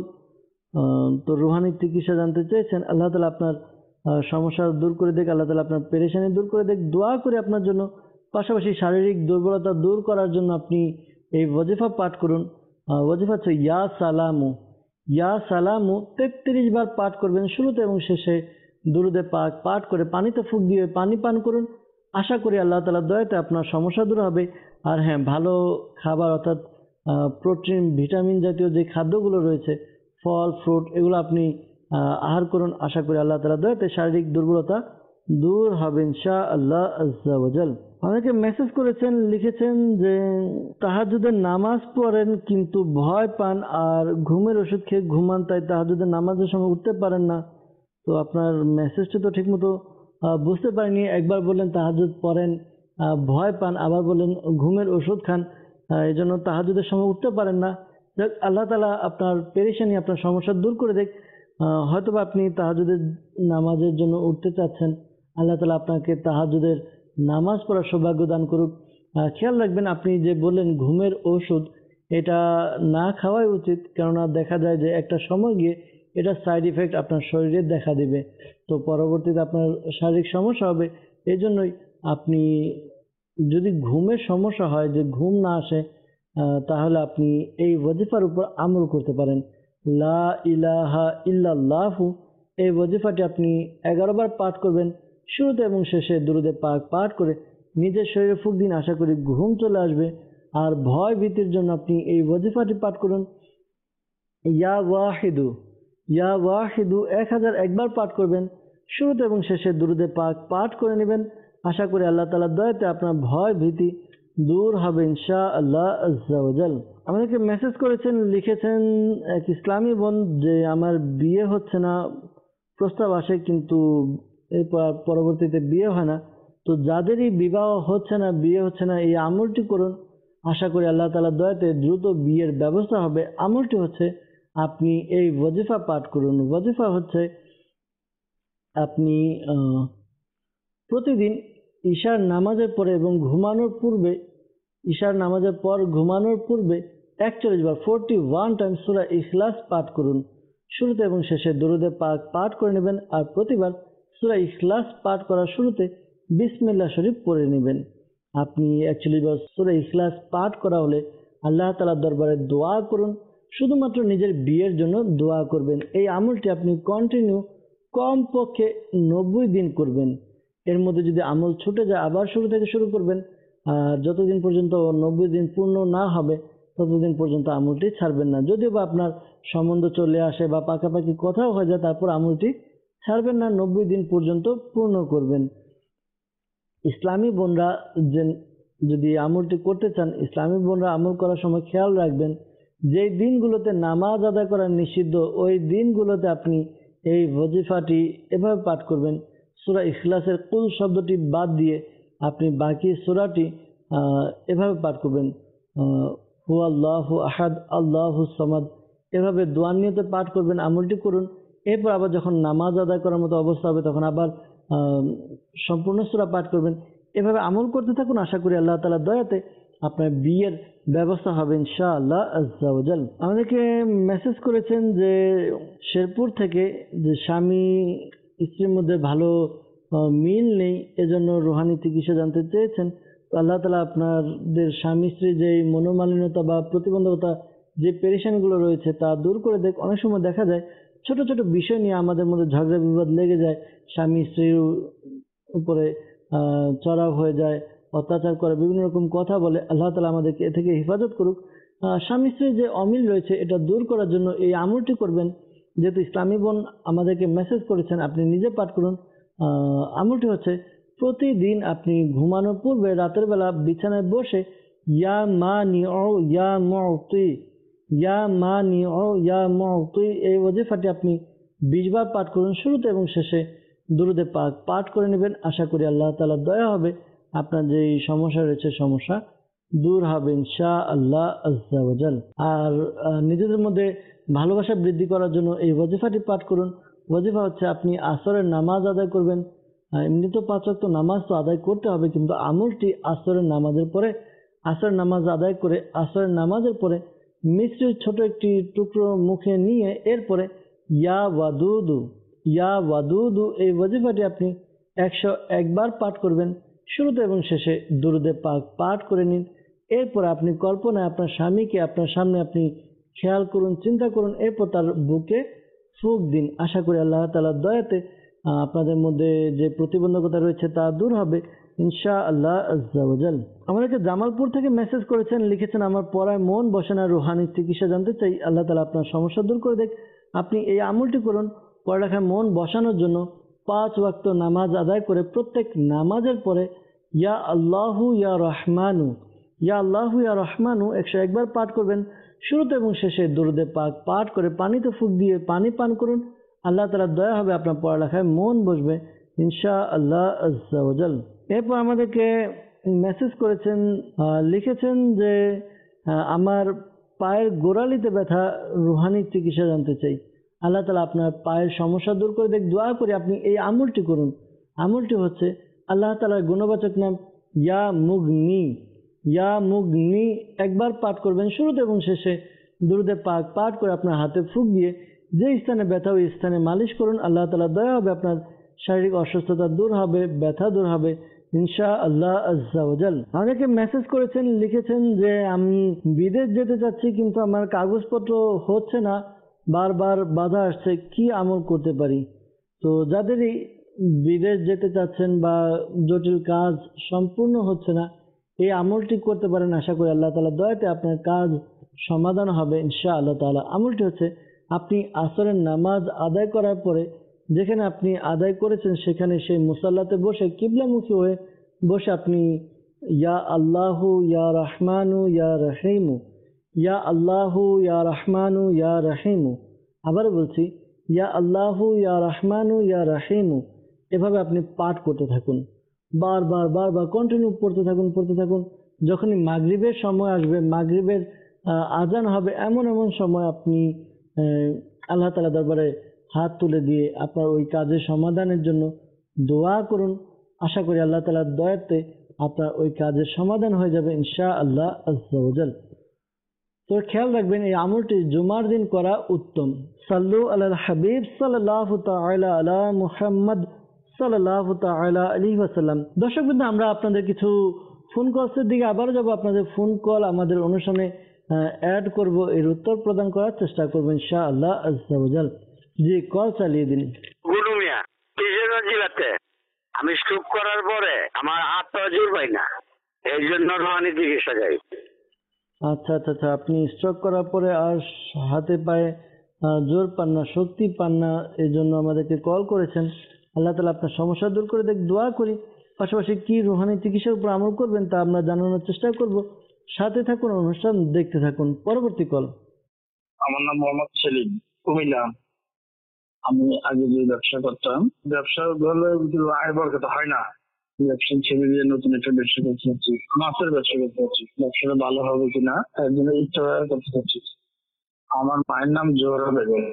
তো রুহানি চিকিৎসা জানতে চেয়েছেন। আল্লাহ তাআলা আপনার সমস্যা দূর করে দেখ, আল্লাহ তাআলা আপনার পেরেশানি দূর করে দেখ, দোয়া করে আপনার জন্য। পাশাপাশি শারীরিক দুর্বলতা দূর করার জন্য আপনি এই ওয়াজিফা পাঠ করুন। ওয়াজিফা হচ্ছে ইয়া সালামু, ইয়া সালামু 33 বার পাঠ করবেন শুরুতে এবং শেষে দুরূদে পাক পাঠ করে পানিতে ফুঁক দিয়ে পানি পান করুন। আশা করি আল্লাহ তাআলার দয়াতে আপনার সমস্যা দূর হবে। আর হ্যাঁ, ভালো খাবার অর্থাৎ প্রোটিন ভিটামিন জাতীয় যে খাদ্যগুলো রয়েছে, ফল ফ্রুট, এগুলো আপনি আহার করুন। আশা করি আল্লাহ তাআলার দয়াতে শারীরিক দুর্বলতা দূর হবে ইনশাআল্লাহ আজ্জা ওয়া জাল। অনেকে মেসেজ করেছেন, লিখেছেন যে তাহাজ্জুদের নামাজ পড়েন কিন্তু ভয় পান আর ঘুমের ওষুধ খেয়ে ঘুমান, তাই তাহাজ্জুদের নামাজের সময় উঠতে পারেন না। তো আপনার মেসেজটি তো ঠিকমতো বুঝতে পারিনি। একবার বললেন তাহাজ্জুদ পড়েন, ভয় পান, আবার বললেন ঘুমের ওষুধ খান, এই জন্য তাহাজ্জুদের সময় উঠতে পারেন না। আল্লাহ তাআলা আপনার পেরেশানি, আপনার সমস্যা দূর করে দেখ। হয়তোবা আপনি তাহাজ্জুদের নামাজের জন্য উঠতে চাচ্ছেন, আল্লাহ তাআলা আপনাকে তাহাজ্জুদের নামাজ পড়ার সৌভাগ্য দান করুক। খেয়াল রাখবেন, আপনি যে বললেন ঘুমের ওষুধ, এটা না খাওয়াই উচিত, কেননা দেখা যায় যে একটা সময় গিয়ে এটা সাইড ইফেক্ট আপনার শরীরে দেখা দিবে, তো পরবর্তীতে আপনার শারীরিক সমস্যা হবে। এই জন্যই আপনি যদি ঘুমের সমস্যা হয়, যে ঘুম না আসে, তাহলে আপনি এই ওয়াজিফার উপর আমল করতে পারেন। লা ইলাহা ইল্লাল্লাহু, এই ওয়াজিফাটি আপনি 11 বার পাঠ করবেন শুরুতে এবং শেষে দুরূদে পাক পাঠ করে নিজের শরীরে ফুঁক দিন। আশা করি ঘুম চলে আসবে। আর ভয় ভীতির জন্য আপনি এই ওয়াজিফাটি পাঠ করুন, ইয়া ওয়াহিদু, ইয়া ওয়াহিদু 1001 বার পাঠ করবেন শুরুতে এবং শেষে দুরূদে পাক পাঠ করে নেবেন। আশা করি আল্লাহ তাআলার দয়াতে আপনার ভয় ভীতি দূর হবে ইনশাআল্লাহ আজ্জা ওয়া জাল। আমাদেরকে মেসেজ করেছেন, লিখেছেন এক ইসলামী বোন, যে আমার বিয়ে হচ্ছে না, প্রস্তাব আসে কিন্তু এরপর পরবর্তীতে বিয়ে হয় না, তো যাদেরই বিবাহ হচ্ছে না, বিয়ে হচ্ছে না, এই আমলটি করুন। আশা করি আল্লাহ তাআলার দয়াতে দ্রুত বিয়ের ব্যবস্থা হবে। আমলটি হচ্ছে আপনি এই ওয়াজিফা পাঠ করুন। ওয়াজিফা হচ্ছে আপনি প্রতিদিন ঈশার নামাজের পরে এবং ঘুমানোর পূর্বে, ঈশার নামাজের পর ঘুমানোর পূর্বে 41 বার 41 টাইম সূরা ইখলাস পাঠ করুন। শুরুতে এবং শেষে দরুদে পাক পাঠ করে নেবেন। আর প্রতিবার সূরা ইখলাস পাঠ করার শুরুতে বিসমিল্লাহ শরীফ পড়ে নেবেন। আপনি 41 বার সূরা ইখলাস পাঠ করা হলে আল্লাহ তাআলার দরবারে দোয়া করুন। শুধুমাত্র নিজের বিয়ের জন্য দোয়া করবেন। এই আমলটি আপনি কন্টিনিউ কমপক্ষে 90 দিন করবেন। এর মধ্যে যদি আমল ছুটে যায় আবার শুরু থেকে শুরু করবেন। আর যতদিন পর্যন্ত 90 দিন পূর্ণ না হবে ততদিন পর্যন্ত আমলটি ছাড়বেন না। যদিও বা আপনার সম্বন্ধ চলে আসে বা পাকাপাকি কথাও হয়ে যায়, তারপর আমলটি ছাড়বেন না, 90 দিন পর্যন্ত পূর্ণ করবেন। ইসলামী বোনরা যদি আমলটি করতে চান, ইসলামী বোনরা আমল করার সময় খেয়াল রাখবেন যে দিনগুলোতে নামাজ আদায় করা নিষিদ্ধ ওই দিনগুলোতে আপনি এই ওয়াজিফাটি এভাবে পাঠ করবেন। সূরা ইখলাসের কুল শব্দটি বাদ দিয়ে আপনি বাকি সূরাটি এভাবে পাঠ করবেন, হুয়াল্লাহু আহাদ আল্লাহু সামাদ, এভাবে দোয়া নিয়তে পাঠ করবেন। আমলটি করুন। এরপর আবার যখন নামাজ আদায় করার মতো অবস্থা হবে তখন আবার সম্পূর্ণ সূরা পাঠ করবেন। এভাবে আমল করতে থাকুন। আশা করি আল্লাহ তাআলার দয়াতে আপনার বিয়ের ব্যবস্থা হবে ইনশাআল্লাহ আজ্জা ওয়া জাল। আমাদেরকে মেসেজ করেছেন যে শেরপুর থেকে, যে স্বামী স্ত্রীর মধ্যে ভালো মিল নেই, এজন্য রুহানি চিকিৎসা জানতে চেয়েছেন। তো আল্লাহ তাআলা আপনাদের স্বামী স্ত্রীর যে মনোমালিন্যতা বা প্রতিবন্ধকতা, যে পেরেশানিগুলো রয়েছে তা দূর করে দেখ। অনেক সময় দেখা যায় ছোট ছোট বিষয় নিয়ে আমাদের মধ্যে ঝগড়া বিবাদ লেগে যায়, স্বামী স্ত্রীর উপরে চড়াও হয়ে যায়, অত্যাচার করে, বিভিন্ন রকম কথা বলে। আল্লাহ তাআলা আমাদেরকে এ থেকে হেফাজত করুক। স্বামী স্ত্রীর যে অমিল রয়েছে এটা দূর করার জন্য এই আমলটি করবেন। যেহেতু ইসলামী বোন আমাদেরকে মেসেজ করেছেন, আপনি নিজে পাঠ করুন। আমলটি হচ্ছে প্রতিদিন আপনি ঘুমানোর পূর্বে রাতের বেলা বিছানায় বসে ইয়া মানিউ ইয়া মুতি, ইয়া মানিউ ইয়া মুতি, এই ওয়াজিফাটি আপনি 20 বার পাঠ করুন। শুরুতে এবং শেষে দুরুদে পাক পাঠ করে নেবেন। আশা করি আল্লাহ তাআলার দয়া হবে, আপনার যে সমস্যা রয়েছে সমস্যা দূর হবে ইনশাআল্লাহ আজ্জা ওয়া জাল। আর নিজেদের মধ্যে ভালোবাসা বৃদ্ধি করার জন্য এই ওয়াজিফাটি পাঠ করুন। ওয়াজিফা হচ্ছে আপনি আসরের নামাজ আদায় করবেন। এমনি তো 5 ওয়াক্ত নামাজ তো আদায় করতে হবে, কিন্তু আমলটি আসরের নামাজের পরে, আসরের নামাজ আদায় করে আসরের নামাজের পরে মিষ্টির ছোট একটি টুকরো মুখে নিয়ে এরপরে ইয়া ওয়াদুদু, ইয়া ওয়াদুদু, এই ওয়াজিফাটি আপনি 101 বার পাঠ করবেন। শুরুতে এবং শেষে দুরুদে পাক পাঠ করে নিন। এরপর আপনি কল্পনায় আপনার স্বামীকে আপনার সামনে আপনি খেয়াল করুন, চিন্তা করুন, এরপর তার বুকে ফুঁক দিন। আশা করি আল্লাহ তাআলার দয়াতে আপনাদের মধ্যে যে প্রতিবন্ধকতা রয়েছে তা দূর হবে ইনশাআল্লাহ আজ্জা ওয়া জাল। আমাদেরকে জামালপুর থেকে মেসেজ করেছেন, লিখেছেন আমার পড়ায় মন বসে না, রুহানি চিকিৎসা জানতে চাই। আল্লাহ তাআলা আপনার সমস্যা দূর করে দেখ। আপনি এই আমলটি করুন। পড়ালেখায় মন বসানোর জন্য 5 ওয়াক্ত নামাজ আদায় করে প্রত্যেক নামাজের পরে ইয়া আল্লাহু ইয়া রহমানু, ইয়া আল্লাহু ইয়া রহমানু 101 বার পাঠ করবেন। শুরুতে এবং শেষে দরুদে পাক পাঠ করে পানিতে ফুঁক দিয়ে পানি পান করুন। আল্লাহ তাআলার দয়া হবে, আপনার পড়ালেখায় মন বসবে ইনশাআল্লাহ আজ্জা ওয়া জাল। এরপর আমাদেরকে মেসেজ করেছেন, লিখেছেন যে আমার পায়ের গোড়ালিতে ব্যথা, রুহানি চিকিৎসা জানতে চাই। আল্লাহ তাআলা আপনার পায়ের সমস্যা দূর করে দেখ। দোয়া করে আপনি এই আমলটি করুন। আমলটি হচ্ছে আল্লাহ তাআলার গুণবাচক নাম ইয়া মুগনি, ইয়া মুগনি 1 বার পাঠ করবেন। শুরুতে এবং শেষে দুরুদে পাক পাঠ করে আপনার হাতে ফুঁক দিয়ে যে স্থানে ব্যথা ওই স্থানে মালিশ করুন। আল্লাহ তাআলার দয়া হবে, আপনার শারীরিক অসুস্থতা দূর হবে, ব্যথা দূর হবে ইনশাআল্লাহ আজ্জা ওয়া জাল। আমাদেরকে মেসেজ করেছেন, লিখেছেন যে আমি বিদেশ যেতে চাচ্ছি কিন্তু আমার কাগজপত্র হচ্ছে না, বারবার বাধা আসছে, কি আমল করতে পারি? তো যাদেরই বিদেশ যেতে চাচ্ছেন বা জটিল কাজ সম্পূর্ণ হচ্ছে না, এই আমলটি করতে পারেন। আশা করি আল্লাহ তাআলার দয়াতে আপনার কাজ সমাধান হবে ইনশাআল্লাহ তাআলা। আমলটি হচ্ছে আপনি আসরের নামাজ আদায় করার পরে যেখানে আপনি আদায় করেছেন সেখানে সেই মুসাল্লাতে বসে কিবলামুখী হয়ে বসে আপনি ইয়া আল্লাহু ইয়া রহমানু ইয়া রহিমু, ইয়া আল্লাহু ইয়া রহমানু ইয়া রহিমু, আবার বলছি ইয়া আল্লাহু ইয়া রহমানু ইয়া রহিমু, এভাবে আপনি পাঠ করতে থাকুন। বারবার বারবার কন্টিনিউ পড়তে থাকুন। যখনই মাগরিবের সময় আসবে, মাগরিবের আজান হবে, এমন এমন সময় আপনি আল্লাহ তাআলা দরবারে হাত তুলে দিয়ে আপনার ওই কাজের সমাধানের জন্য দোয়া করুন। আশা করি আল্লাহ তাআলার দয়াতে আপনার ওই কাজের সমাধান হয়ে যাবে ইনশাআল্লাহ আজ্জা ওয়া জাল। তো খেয়াল রাখবেন এই আমলটি জুমার দিন করা উত্তম। সাল্লু আলাল হাবিব সাল্লাল্লাহু তাআলা আলা মুহাম্মদ সাল্লাল্লাহু তাআলা আলাইহি ওয়াসাল্লাম। দর্শকবৃন্দ, আমরা আপনাদের কিছু ফোন কলসের দিকে আবারও যাব। আপনাদের ফোন কল আমাদের অনুষ্ঠানে অ্যাড করব, এর উত্তর প্রদান করার চেষ্টা করব ইনশাআল্লাহ আজ্জা ওয়া জাল। জি, কল চালিয়ে দিন। গুরু মিয়া, কিসের জিলাতে আমি স্ট্রোক করার পরে আমার হাত পা জোর পাই না, এই জন্য রোহানি চিকিৎসা যাই। আচ্ছা আচ্ছা আচ্ছা, আপনি স্ট্রোক করার পরে আর হাতে পায়ে জোর পান না, শক্তি পান না, এই জন্য আমাদেরকে কল করেছেন। আল্লাহ তাআলা আপনার সমস্যা দূর করে দেখ, দোয়া করি। পাশাপাশি কি রুহানি চিকিৎসার উপর আমল করবেন তা আমরা জানানোর চেষ্টা করব। সাথে থাকুন, অনুষ্ঠান দেখতে থাকুন। পরবর্তী কল। আমার নাম মোহাম্মদ সেলিম, কুমিল্লা। আমি আগে যে ব্যবসা করতাম, ব্যবসা হলে আয় বরকত হয় না। ব্যবসা ছেড়ে দিয়ে নতুন একটা ব্যবসা করতে হচ্ছে, মাছের ব্যবসা করতে হচ্ছে। ব্যবসাটা ভালো হবে কিনা একজনের ইচ্ছা করতে হচ্ছে। আমার মায়ের নাম জোহরা বেগম।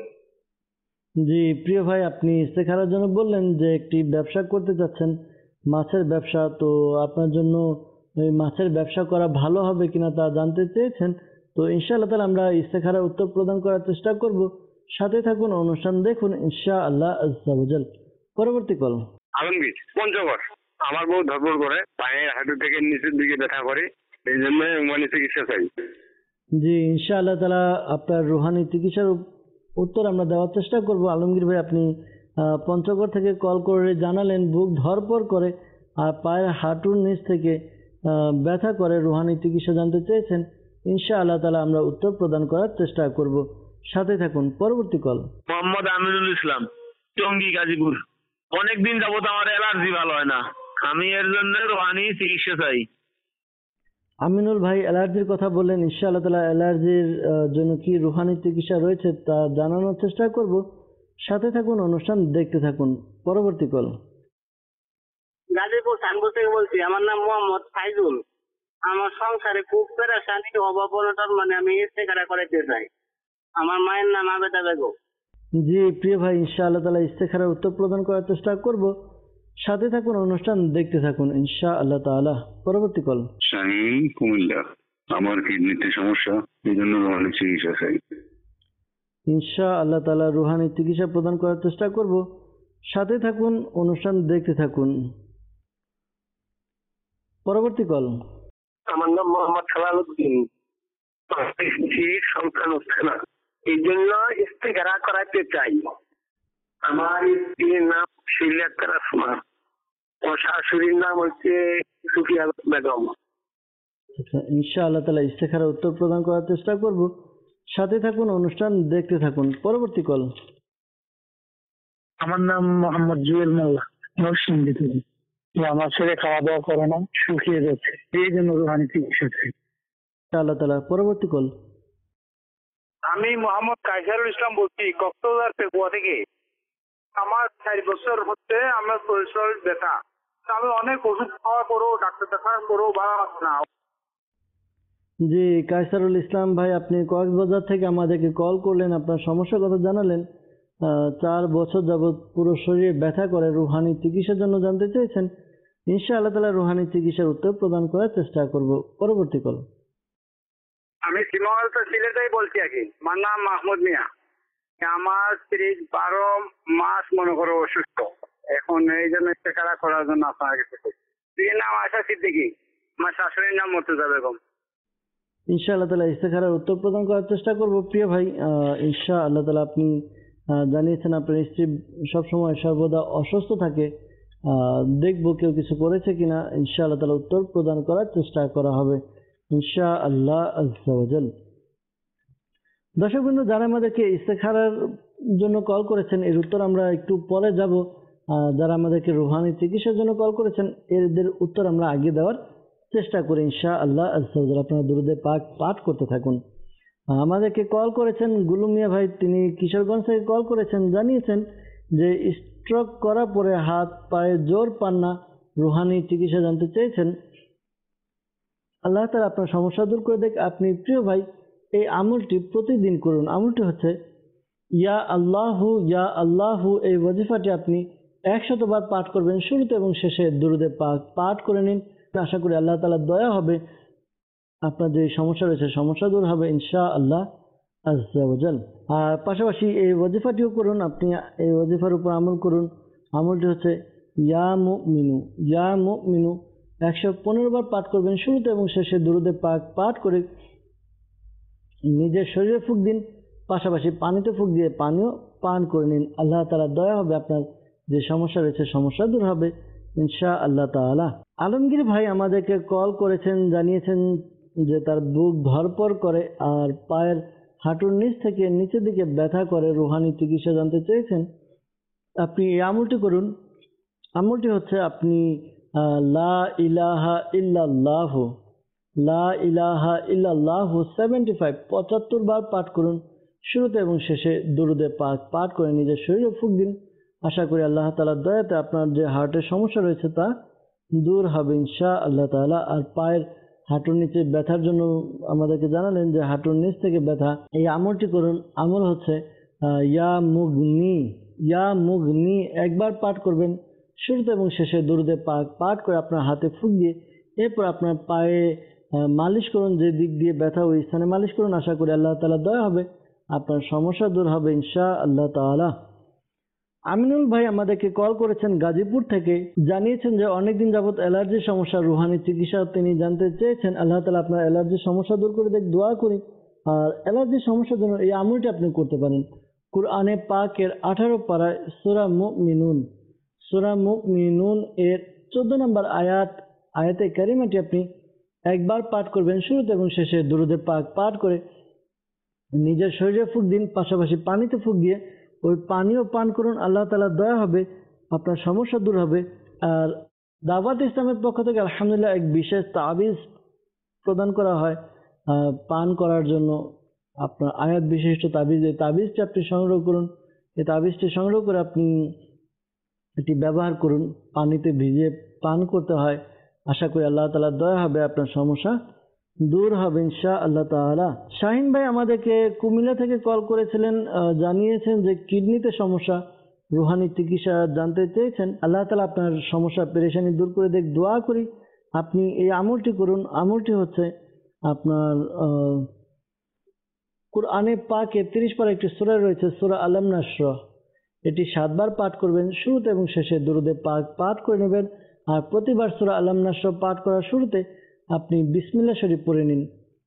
জি প্রিয় ভাই, আপনি ইস্তেখারার জন্য বললেন যে একটি ব্যবসা করতে চাচ্ছেন, মাছের ব্যবসা। তো আপনার জন্য ওই মাছের ব্যবসা করা ভালো হবে কিনা তা জানতে চেয়েছেন। তো ইনশাআল্লাহ তাআলা আমরা ইস্তেখারার উত্তর প্রদান করার চেষ্টা করব। সাথে থাকুন, অনুষ্ঠান দেখুন ইনশাআল্লাহ আজ্জা ওয়া জাল। পরবর্তী কল। আলমগীর, পঞ্চগড়। আমার বউ ধরপড় করে, পায়ের হাঁটু থেকে নিচের দিকে ব্যথা করে, এই জন্য রোহানি চিকিৎসা চাই। জি ইনশাআল্লাহ তাআলা আপনার রুহানি চিকিৎসার উত্তর আমরা দেওয়ার চেষ্টা করব। আলমগীর ভাই, আপনি পঞ্চগড় থেকে কল করে জানালেন বুক ধরপড় করে আর পায়ের হাঁটুর নিচ থেকে ব্যথা করে, রুহানি চিকিৎসা জানতে চেয়েছেন। ইনশাআল্লাহ তাআলা আমরা উত্তর প্রদান করার চেষ্টা করব। সাথে থাকুন। পরবর্তী কল। মোহাম্মদ আমিনুল ইসলাম, টঙ্গী, গাজীপুর। অনেকদিন যাবত আমার অ্যালার্জি ভালো হয় না, আমি এর জন্য রোহানি চিকিৎসা চাই। আমিনুল ভাই অ্যালার্জির কথা বললেন। ইনশাআল্লাহ তাআলা অ্যালার্জির জন্য কি রুহানি চিকিৎসা রয়েছে তা জানানোর চেষ্টা করব। সাথে থাকুন, অনুষ্ঠান দেখতে থাকুন। পরবর্তী কল। গাজীপুর সানপুর থেকে বলছি। আমার নাম মোহাম্মদ ফাইজুল। আমার সংসারে খুব পেরেশানি, অভাব অনটন, মানে আমি ইস্তেখারা করাইতে চাই। আমার মায়ের নাম আবেদা বেগম। জি প্রিয় ভাই, ইনশাআল্লাহ তাআলা ইস্তেখারার উত্তর প্রদান করার চেষ্টা করব। সাথে থাকুন, অনুষ্ঠান দেখতে থাকুন ইনশাআল্লাহ তাআলা। পরবর্তী কল। শাহিন, কুমিল্লা। আমার কিডনিতে সমস্যা, এই জন্য রোহানি চিকিৎসা চাই। ইনশাআল্লাহ তাআলা রুহানি চিকিৎসা প্রদান করার চেষ্টা করব। সাথে থাকুন, অনুষ্ঠান দেখতে থাকুন। পরবর্তী কল। আমার নাম মোহাম্মদ সালাউদ্দিন। স্ত্রীর সন্তান হচ্ছে না, এই জন্য ইস্তেখারা করাতে চাই। আমার স্ত্রীর নাম শিলা আক্তার আসমা, ও শাশুড়ির নাম হচ্ছে সুফিয়া বেগম। আচ্ছা, ইনশাআল্লাহ তাআলা ইস্তেখারার উত্তর প্রদান করার চেষ্টা করব। সাথে থাকুন, অনুষ্ঠান দেখতে থাকুন। পরবর্তী কল। আমার নাম মোহাম্মদ জুয়েল মোল্লা, নরসিংদী থেকে। আমার ছেলে খাওয়া দাওয়া করে না, শুকিয়ে যাচ্ছে, এই জন্য রোহানি চিকিৎসা চাই। ইনশাআল্লাহ তাআলা। পরবর্তী কল। আমি মোহাম্মদ কাইসারুল ইসলাম বলছি, কক্সবাজার পেকুয়া থেকে। আমার 4 বছর হচ্ছে আমার শরীর ব্যথা। আমি অনেক ওষুধ খাওয়া করো, ডাক্তার দেখা করো বা না। জি কায়সারুল ইসলাম ভাই, আপনি কক্সবাজার থেকে আমাদেরকে কল করলেন, আপনার সমস্যার কথা জানালেন। 4 বছর যাবৎ পুরো শরীরে ব্যথা করে, রুহানি চিকিৎসার জন্য জানতে চেয়েছেন। ইনশাআল্লাহ তাআলা রুহানি চিকিৎসার উত্তর প্রদান করার চেষ্টা করব। পরবর্তী কল। আমি সীমান্ত সিলেটাই বলছি আর কি। আমার নাম মাহমুদ মিয়া। আমার স্ত্রী 12 মাস মনে করো অসুস্থ, এখন এই জন্য ইস্তেখারা করার জন্য আপনার কাছে। স্ত্রীর নাম আয়শা সিদ্দিকী, আমার শাশুড়ির নাম মুর্তজা বেগম। ইনশাআল্লাহ তাআলা ইস্তেখারার উত্তর প্রদান করার চেষ্টা করব। প্রিয় ভাই, ইনশাআল্লাহ তাআলা আপনি জানিয়েছেন আপনার স্ত্রী সবসময় সর্বদা অসুস্থ থাকে। দেখবো কেউ কিছু করেছে কিনা, ইনশাআল্লাহ তাআলা উত্তর প্রদান করার চেষ্টা করা হবে ইনশাআল্লাহ আজ্জা ওয়া জাল। দর্শক বন্ধু, যারা আমাদেরকে ইস্তেখারার জন্য কল করেছেন এর উত্তর আমরা একটু পরে যাব। যারা আমাদেরকে রুহানি চিকিৎসার জন্য কল করেছেন এদের উত্তর আমরা আগে দেওয়ার চেষ্টা করি ইনশাআল্লাহ আজ্জা ওয়া জাল। আপনারা দুরূদে পাক পাঠ করতে থাকুন। আমাদেরকে কল করেছেন গুলু মিয়া ভাই, তিনি কিশোরগঞ্জ থেকে কল করেছেন, জানিয়েছেন যে স্ট্রোক করার পরে হাত পায়ে জোর পান না, রুহানি চিকিৎসা জানতে চেয়েছেন, আল্লাহ তাআলা আপনার সমস্যা দূর করে দেখ। আপনি প্রিয় ভাই এই আমলটি প্রতিদিন করুন। আমলটি হচ্ছে ইয়া আল্লাহু। এই ওয়াজিফাটি আপনি 100 বার পাঠ করবেন, শুরুতে এবং শেষে দুরূদে পাক পাঠ করে নিন। আশা করি আল্লাহ তাআলার দয়া হবে, আপনার যে সমস্যা রয়েছে সমস্যা দূর হবে ইনশাআল্লাহ আজ্জা ওয়া জাল। আর পাশাপাশি এই ওয়াজিফাটিও করুন, আপনি এই ওয়াজিফার উপর আমল করুন। আমলটি হচ্ছে ইয়া মুমিনু 115 বার পাঠ করবেন, শুরুতে এবং শেষে দুরূদে পাক পাঠ করে নিজের শরীরে ফুঁক দিন, পাশাপাশি পানিতে ফুঁক দিয়ে পানিও পান করে নিন। আল্লাহ তাআলার দয়া হবে, আপনার যে সমস্যা রয়েছে সমস্যা দূর হবে ইনশাআল্লাহ তাআলা। আলমগীর ভাই আমাদেরকে কল করেছেন, জানিয়েছেন যে তার বুক ধরপড় করে আর পায়ের হাঁটুর নিচ থেকে নিচের দিকে ব্যথা করে, রুহানি চিকিৎসা জানতে চেয়েছেন। আপনি এই আমলটি করুন। আমলটি হচ্ছে আপনি লা ইলাহা ইল্লাল্লাহু 75 বার পাঠ করুন, শুরুতে এবং শেষে দুরূদে পাক পাঠ করে নিজের শরীরে ফুঁক দিন। আশা করি আল্লাহ তাআলার দয়াতে আপনার যে হার্টের সমস্যা রয়েছে তা দূর হবে ইনশাআল্লাহ তাআলা। আর পায়ের হাঁটুর নিচে ব্যথার জন্য আমাদেরকে জানালেন যে হাঁটুর নিচ থেকে ব্যথা, এই আমলটি করুন। আমল হচ্ছে ইয়া মুগনি 1 বার পাঠ করবেন, শুরুতে এবং শেষে দুরূদে পাক পাঠ করে আপনার হাতে ফুঁক দিয়ে এরপর আপনার পায়ে মালিশ করুন, যে দিক দিয়ে ব্যথা ওই স্থানে মালিশ করুন। আশা করি আল্লাহ তাআলা দয়া হবে, আপনার সমস্যা দূর হবে ইনশাআল্লাহ তাআলা। আমিনুল ভাই আমাদেরকে কল করেছেন গাজীপুর থেকে, জানিয়েছেন যে অনেকদিন যাবত অ্যালার্জির সমস্যা, রুহানি চিকিৎসা তিনি জানতে চেয়েছেন। আল্লাহ তাআলা আপনার অ্যালার্জির সমস্যা দূর করে দেখ, দোয়া করি। আর অ্যালার্জির সমস্যার জন্য এই আমলটি আপনি করতে পারেন। কুরআনে পাকের 18 পারায় সূরা মুমিনুন এর 14 নম্বর আয়াতে কারিমাটি আপনি 1 বার পাঠ করবেন, শুরুতে এবং শেষে দুরূদে পাক পাঠ করে নিজের শরীরে ফুঁক দিন, পাশাপাশি পানিতে ফুঁক দিয়ে ওই পানিও পান করুন। আল্লাহ তাআলার দয়া হবে, আপনার সমস্যা দূর হবে। আর দাওয়াত ইসলামের পক্ষ থেকে আলহামদুলিল্লাহ এক বিশেষ তাবিজ প্রদান করা হয় পান করার জন্য, আপনার আয়াত বিশিষ্ট তাবিজ। এই তাবিজটি আপনি সংগ্রহ করুন, এই তাবিজটি সংগ্রহ করে আপনি এটি ব্যবহার করুন, পানিতে ভিজিয়ে পান করতে হয়। আশা করি আল্লাহ তাআলার দয়া হবে, আপনার সমস্যা দূর হবে ইনশাআল্লাহ তাআলা। শাহিন ভাই আমাদেরকে কুমিল্লা থেকে কল করেছিলেন, জানিয়েছেন যে কিডনিতে সমস্যা, রুহানি চিকিৎসা জানতে চেয়েছেন। আল্লাহ তাআলা আপনার সমস্যা পেরেশানি দূর করে দেখ, দোয়া করি। আপনি এই আমলটি করুন। আমলটি হচ্ছে আপনার কুরআনে পাকে 30 পারা একটি সূরা রয়েছে, সূরা আলাম নাশরাহ। এটি 7 বার পাঠ করবেন, শুরুতে এবং শেষে দুরূদে পাক পাঠ করে নেবেন। আর প্রতিবার সূরা আলাম নাশরাহ পাঠ করার শুরুতে আপনি বিসমিল্লাহ শরীফ পড়ে নিন।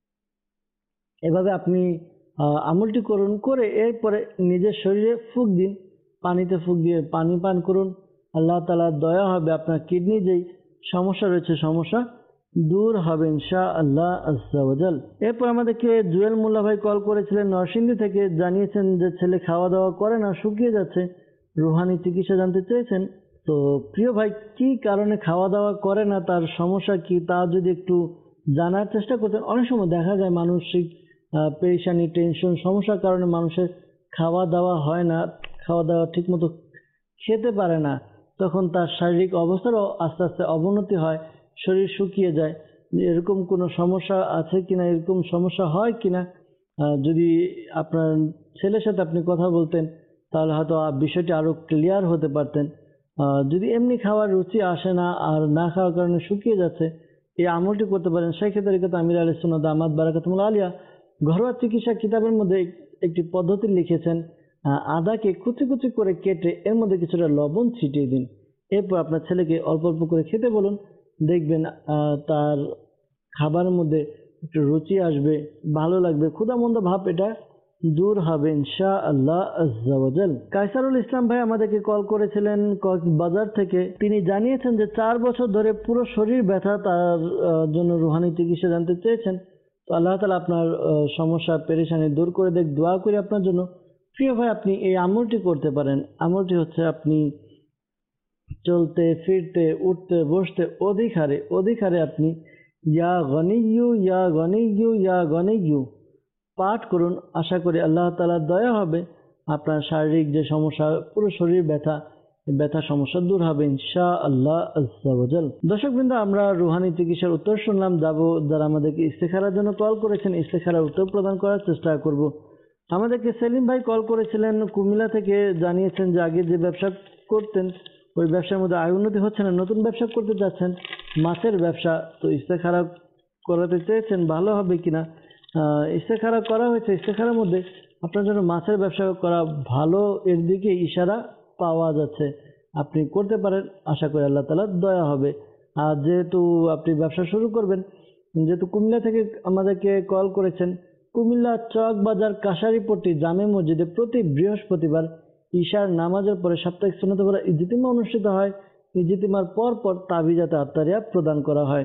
এভাবে আপনি আমলটি করুন, করে এরপরে নিজের শরীরে ফুঁক দিন, পানিতে ফুঁক দিয়ে পানি পান করুন। আল্লাহ তাআলার দয়া হবে, আপনার কিডনি যেই সমস্যা রয়েছে সমস্যা দূর হবে ইনশাআল্লাহ আজ্জা ওয়া জাল। এরপর আমাদেরকে জুয়েল মোল্লা ভাই কল করেছিলেন নরসিংদী থেকে, জানিয়েছেন যে ছেলে খাওয়া দাওয়া করে না, শুকিয়ে যাচ্ছে, রুহানি চিকিৎসা জানতে চেয়েছেন। তো প্রিয় ভাই, কি কারণে খাওয়া দাওয়া করে না, তার সমস্যা কি, তা যদি একটু জানার চেষ্টা করতেন। অনেক সময় দেখা যায় মানসিক পেরেশানি, টেনশন, সমস্যার কারণে মানুষের খাওয়া দাওয়া হয় না, খাওয়া দাওয়া ঠিক মতো খেতে পারে না, তখন তার শারীরিক অবস্থারও আস্তে আস্তে অবনতি হয়, শরীর শুকিয়ে যায়। এরকম কোনো সমস্যা আছে কিনা, এরকম সমস্যা হয় কিনা, যদি আপনার ছেলের সাথে আপনি কথা বলতেন তাহলে হয়তো বিষয়টি আরো ক্লিয়ার হতে পারতেন। যদি এমনি খাওয়ার রুচি আসে না আর না খাওয়ার কারণে শুকিয়ে যাচ্ছে, এই আমলটি করতে পারেন। শেখ তরিকত আমির আহলে সুন্নাত দামাত বারাকাতুহুল আলিয়া ঘরোয়া চিকিৎসা কিতাবের মধ্যে একটি পদ্ধতি লিখেছেন। আদাকে কুচি কুচি করে কেটে এর মধ্যে কিছুটা লবণ ছিটিয়ে দিন, এরপর আপনার ছেলেকে অল্প অল্প করে খেতে বলুন, দেখবেন তার খাবারের মধ্যে একটু রুচি আসবে, ভালো লাগবে, ক্ষুধামন্দ ভাব এটা দূর হবে ইনশাআল্লাহ আজ্জা ওয়া জাল। কায়সারুল ইসলাম ভাই আমাদেরকে কল করেছিলেন কক্সবাজার থেকে, তিনি জানিয়েছেন যে 4 বছর ধরে পুরো শরীর ব্যথা, তার জন্য রুহানি চিকিৎসা জানতে চেয়েছেন। তো আল্লাহ তাআলা আপনার সমস্যা পেরেশানি দূর করে দেখ, দোয়া করি আপনার জন্য। প্রিয় ভাই, আপনি এই আমলটি করতে পারেন। আমলটি হচ্ছে আপনি চলতে ফিরতে উঠতে বসতে অধিকারে আপনি ইয়া গনিয়্যু ইয়া গনিয়্যু ইয়া গনিয়্যু পাঠ করুন। আশা করি আল্লাহ তাআলার দয়া হবে, আপনার শারীরিক যে সমস্যা, পুরো শরীর ব্যথা, এই ব্যথা সমস্যা দূর হবে ইনশাআল্লাহ আজ্জা ওয়া জাল। দর্শকবৃন্দ, আমরা রুহানি চিকিৎসার উত্তর শুনলাম। যারা আমাদেরকে ইস্তেখারার জন্য কল করেছেন, ইস্তেখারার উত্তর প্রদান করার চেষ্টা করব। আমাদেরকে সেলিম ভাই কল করেছিলেন কুমিল্লা থেকে, জানিয়েছেন যে আগে যে ব্যবসা করতেন ওই ব্যবসার মধ্যে আয় উন্নতি হচ্ছে না, নতুন ব্যবসা করতে যাচ্ছেন মাছের ব্যবসা। তো ইস্তেখারা করাতে চেয়েছেন, ভালো হবে কিনা। ইস্তেখারা করা হয়েছে, ইস্তেখারার মধ্যে আপনার জন্য মাছের ব্যবসা করা ভালো, এর দিকে ইশারা পাওয়া যাচ্ছে। আপনি করতে পারেন, আশা করি আল্লাহ তাআলার দয়া হবে। আর যেহেতু আপনি ব্যবসা শুরু করবেন, যেহেতু কুমিল্লা থেকে আমাদেরকে কল করেছেন, কুমিল্লা চক বাজার কাশারিপট্টি জামে মসজিদে প্রতি বৃহস্পতিবার ঈশার নামাজের পরে সাপ্তাহিক সুন্নাত পড়া ইজতিমা অনুষ্ঠিত হয়। ইজতিমার পর পর তাবিজাতে আত্তারিয়া প্রদান করা হয়।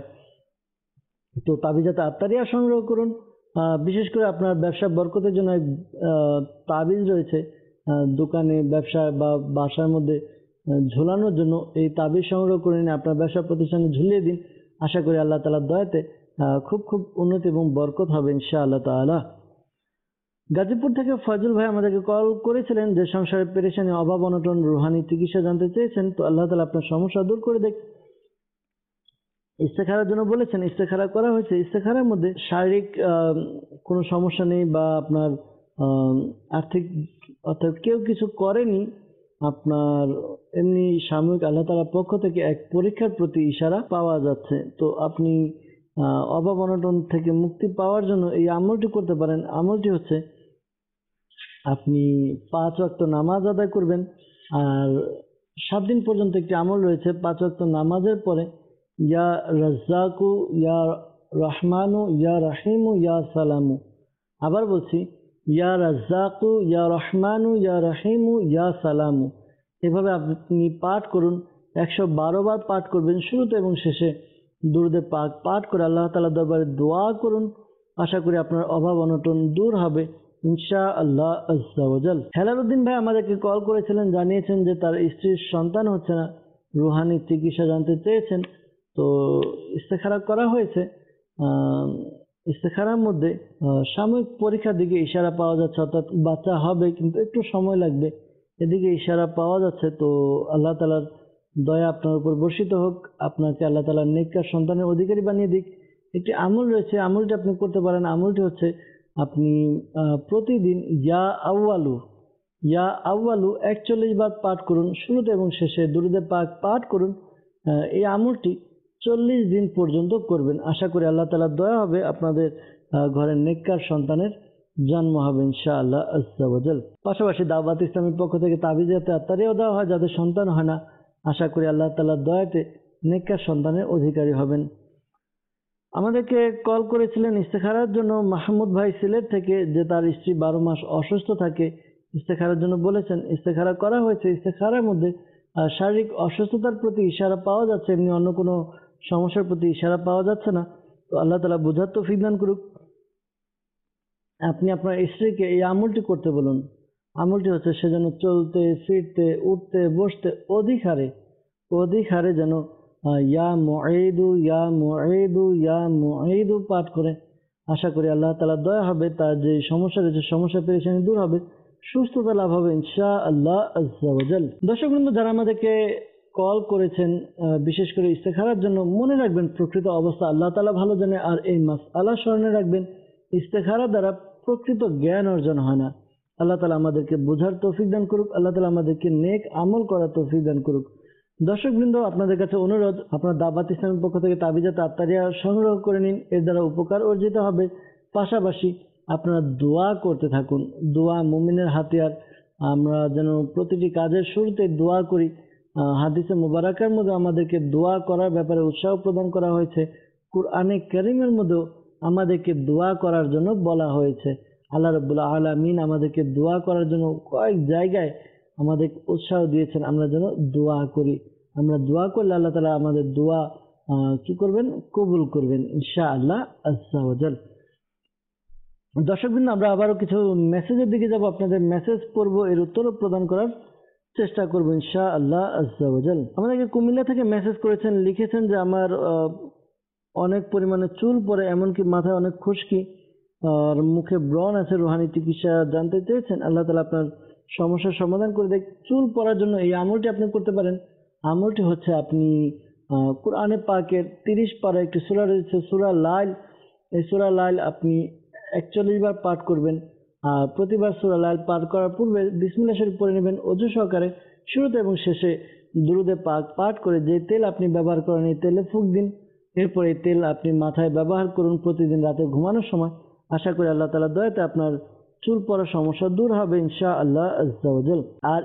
তো তাবিজাতে আত্তারিয়া সংগ্রহ করুন। বিশেষ করে আপনার ব্যবসা বরকতের জন্য তাবিজ রয়েছে দোকানে, ব্যবসায় বা বাসার মধ্যে ঝোলানোর জন্য। এই তাবিজ সংগ্রহ করে নিয়ে আপনার ব্যবসা প্রতিষ্ঠানে ঝুলিয়ে দিন। আশা করি আল্লাহ তাআলার দয়াতে খুব খুব উন্নতি এবং বরকত হবে ইনশাআল্লাহ তাআলা। গাজীপুর থেকে ফয়জুল ভাই আমাদেরকে কল করেছিলেন যে সংসারের পেরেশানি, অভাব অনটন, রুহানি চিকিৎসা জানতে চেয়েছেন। তো আল্লাহ তাআলা আপনার সমস্যা দূর করে দেখ। ইস্তেখারার জন্য বলেছেন, ইস্তেখারা করা হয়েছে। ইস্তেখারার মধ্যে শারীরিক কোনো সমস্যা নেই বা আপনার আর্থিক অর্থাৎ কেউ কিছু করেনি, আপনার এমনি সাময়িক আল্লাহ তাআলার পক্ষ থেকে এক পরীক্ষার প্রতি ইশারা পাওয়া যাচ্ছে। তো আপনি অভাব অনটন থেকে মুক্তি পাওয়ার জন্য এই আমলটি করতে পারেন। আমলটি হচ্ছে আপনি 5 ওয়াক্ত নামাজ আদায় করবেন। আর 7 দিন পর্যন্ত একটি আমল রয়েছে, 5 ওয়াক্ত নামাজের পরে ইয়া রাজ্জাকু ইয়া রহমানু ইয়া রাহিমু ইয়া সালামু। আবার বলছি, ইয়া রাজ্জাকু ইয়া রহমানু ইয়া রাহিমু ইয়া সালামু। এভাবে আপনি পাঠ করুন। 112 বার পাঠ করবেন শুরুতে এবং শেষে। দুরূদে পাক পাঠ করে আল্লাহ তাআলার দরবারে দোয়া করুন। আশা করি আপনার অভাব অনটন দূর হবে ইনশাআল্লাহ আজ্জা ওয়া জাল। হেলালুদ্দিন ভাই আমাদেরকে কল করেছিলেন, জানিয়েছেন যে তার স্ত্রীর সন্তান হচ্ছে না, রুহানি চিকিৎসা জানতে চেয়েছেন। তো ইস্তেখারা করা হয়েছে। ইস্তেখারার মধ্যে সাময়িক পরীক্ষার দিকে ইশারা পাওয়া যাচ্ছে, অর্থাৎ বাচ্চা হবে কিন্তু একটু সময় লাগবে, এদিকে ইশারা পাওয়া যাচ্ছে। তো আল্লাহ তাআলার দয়া আপনার উপর বর্ষিত হোক, আপনাকে আল্লাহ তাআলা নেককার সন্তানের অধিকারী বানিয়ে দিক। একটি আমল রয়েছে, আমলটি আপনি করতে পারেন। আমলটি হচ্ছে আপনি প্রতিদিন ইয়া আউয়ালু 41 বার পাঠ করুন শুরুতে এবং শেষে। দুরূদে পাক পাঠ করুন। এই আমলটি 40 দিন পর্যন্ত করবেন। আশা করি আল্লাহ তাআলার দয়া হবে, আপনাদের ঘরের নেককার সন্তানের জন্ম হবে ইনশাআল্লাহ আজ্জা ওয়া জাল। পাশাপাশি দাওয়াত ইসলামের পক্ষ থেকে তাবিজাতে আত্তারিয়াও দেওয়া হয় যাদের সন্তান হয় না। আশা করি আল্লাহ তাআলার দয়াতে নেককার সন্তানের অধিকারী হবেন। আমাদেরকে কল করেছিলেন ইস্তেখারার জন্য মাহমুদ ভাই সিলেট থেকে, যে তার স্ত্রী 12 মাস অসুস্থ থাকে। ইস্তেখারার জন্য বলেছেন, ইস্তেখারা করা হয়েছে। ইস্তেখারার মধ্যে শারীরিক অসুস্থতার প্রতি ইশারা পাওয়া যাচ্ছে, এমনি অন্য কোনো সমস্যার প্রতি ইশারা পাওয়া যাচ্ছে না। তো আল্লাহ তাআলা বুঝার তৌফিক দান করুক। আপনি আপনার স্ত্রীকে এই আমলটি করতে বলুন। আমলটি হচ্ছে সে যেন চলতে ফিরতে উঠতে বসতে অধিক হারে যেন ইয়া মুঈদু ইয়া মুঈদু ইয়া মুঈদু পাঠ করে। আশা করি আল্লাহ তাআলার দয়া হবে, তার যে সমস্যা রয়েছে সমস্যা পেরেশানি দূর হবে, সুস্থতা লাভ হবে ইনশাআল্লাহ আজ্জা ওয়া জাল। দর্শক বন্ধু, যারা আমাদেরকে কল করেছেন বিশেষ করে ইস্তেখারার জন্য, মনে রাখবেন প্রকৃত অবস্থা আল্লাহ তাআলা ভালো জানে। আর এই মাসআলা স্মরণে রাখবেন, ইস্তেখারা দ্বারা প্রকৃত জ্ঞান অর্জন হয় না। আল্লাহ তাআলা আমাদেরকে বোঝার তৌফিক দান করুক, আল্লাহ তাআলা আমাদেরকে নেক আমল করার তৌফিক দান করুক। দর্শকবৃন্দ, আপনাদের কাছে অনুরোধ, আপনার দাওয়াত ইসলামের পক্ষ থেকে তাবিজাত আত্তারিয়া সংগ্রহ করে নিন। এর দ্বারা উপকার অর্জিত হবে। পাশাপাশি আপনারা দোয়া করতে থাকুন। দোয়া মুমিনের হাতিয়ার। আমরা যেন প্রতিটি কাজের শুরুতে দোয়া করি। হাদিসে মুবারাকার মধ্যে আমাদেরকে দোয়া করার ব্যাপারে উৎসাহ প্রদান করা হয়েছে। কুরআনে কারীমের মধ্যে আমাদেরকে দোয়া করার জন্য বলা হয়েছে। আল্লাহ রাব্বুল আলামিন আমাদেরকে দোয়া করার জন্য কয়েক জায়গায় আমাদের উৎসাহ দিয়েছেন, আমরা যেন দোয়া করি। আমরা দোয়া করলে আল্লাহ তাআলা আমাদের দোয়া কি করবেন, কবুল করবেন ইনশাআল্লাহ আজ্জা ওয়া জাল। দর্শকবৃন্দ, আমরা আবারও কিছু মেসেজের দিকে যাব, আপনাদের মেসেজ পড়বো, এর উত্তরও প্রদান করার চেষ্টা করবো ইনশাআল্লাহ আজ্জা ওয়া জাল। আমাদেরকে কুমিল্লা থেকে মেসেজ করেছেন, লিখেছেন যে আমার অনেক পরিমাণে চুল পড়ে, এমনকি মাথায় অনেক খুশকি আর মুখে ব্রণ আছে, রুহানি চিকিৎসা জানতে চেয়েছেন। আল্লাহ তাআলা আপনার সমস্যার সমাধান করে দেয়। চুল পড়ার জন্য এই আমলটি আপনি করতে পারেন। আমলটি হচ্ছে আপনি কোরআনে পাকের 30 পারা একটি সূরা রয়েছে, সূরা লাইল। এই সূরা লাইল আপনি 41 বার পাঠ করবেন। আর প্রতিবার সূরা লাইল পাঠ করার পূর্বে বিসমিল্লাহ শরীফ পড়ে নেবেন ওযু সহকারে। শুরুতে এবং শেষে দুরূদে পাক পাঠ করে যে তেল আপনি ব্যবহার করেন এই তেলে ফুঁক দিন। এরপর এই তেল আপনি মাথায় ব্যবহার করুন প্রতিদিন রাতে ঘুমানোর সময়। আশা করি আল্লাহ তাআলার দয়াতে আপনার চুল পড়ার সমস্যা দূর হবে ইনশাআল্লাহ আজ্জা ওয়া জাল। আর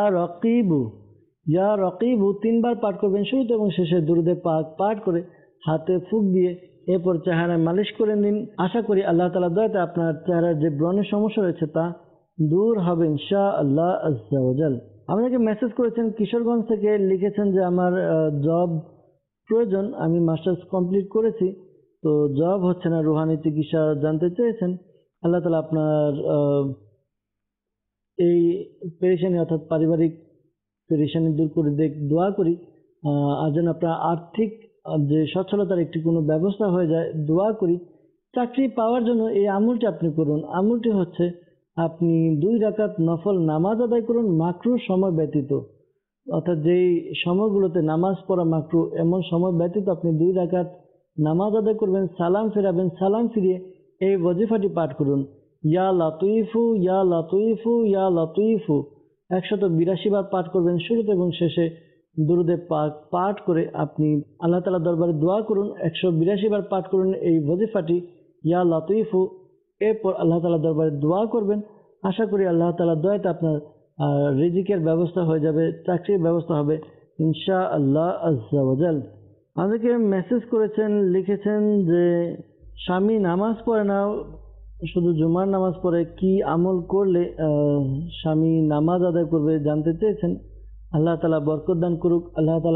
ইয়া রকিবু 3 বার পাঠ করবেন শুরুতে এবং শেষে দুরূদে পাক পাঠ করে হাতে ফুঁক দিয়ে এরপর চেহারায় মালিশ করে নিন। আশা করি আল্লাহ তাআলার দয়াতে আপনার চেহারার যে ব্রণের সমস্যা রয়েছে তা দূর হবে ইনশাআল্লাহ আজ্জা ওয়া জাল। আমাদেরকে মেসেজ করেছেন কিশোরগঞ্জ থেকে, লিখেছেন যে আমার জব প্রয়োজন, আমি মাস্টার্স কমপ্লিট করেছি, তো জব হচ্ছে না, রুহানি চিকিৎসা জানতে চেয়েছেন। আল্লাহ তাআলা আপনার এই পেরেশানি অর্থাৎ পারিবারিক পেরেশানি দূর করে দোয়া করি। আর যেন আপনার আর্থিক যে সচ্ছলতার একটি কোনো ব্যবস্থা হয়ে যায় দোয়া করি। চাকরি পাওয়ার জন্য এই আমলটি আপনি করুন। আমলটি হচ্ছে আপনি 2 রাকাত নফল নামাজ আদায় করুন মাকরুহ সময় ব্যতীত, অর্থাৎ যেই সময়গুলোতে নামাজ পড়া মাকরুহ এমন সময় ব্যতীত আপনি 2 রাকাত নামাজ আদায় করবেন, সালাম ফেরাবেন, সালাম ফিরিয়ে এই ওয়াজিফাটি পাঠ করুন। ইয়া লাতীফু ইয়া লাতীফু ইয়া লাতীফু 182 বার পাঠ করবেন শুরুতে এবং শেষে দুরূদে পাক পাঠ করে আপনি আল্লাহ তাআলার দরবারে দোয়া করুন। 182 বার পাঠ করুন এই ওয়াজিফাটি ইয়া লাতীফু। এরপর আল্লাহ তাআলার দরবারে দোয়া করবেন। আশা করি আল্লাহ তাআলার দয়াতে আপনার রিজিকের ব্যবস্থা হয়ে যাবে, চাকরির ব্যবস্থা হবে ইনশাআল্লাহ আজ্জা ওয়া জাল। আমাদেরকে মেসেজ করেছেন, লিখেছেন যে স্বামী নামাজ পড়ে না, শুধু জুমার নামাজ পড়ে, কি আমল করলে স্বামী নামাজ আদায় করবে জানতে চেয়েছেন। আল্লাহ তাআলা বরকত দান করুক। আল্লাহ তাআলা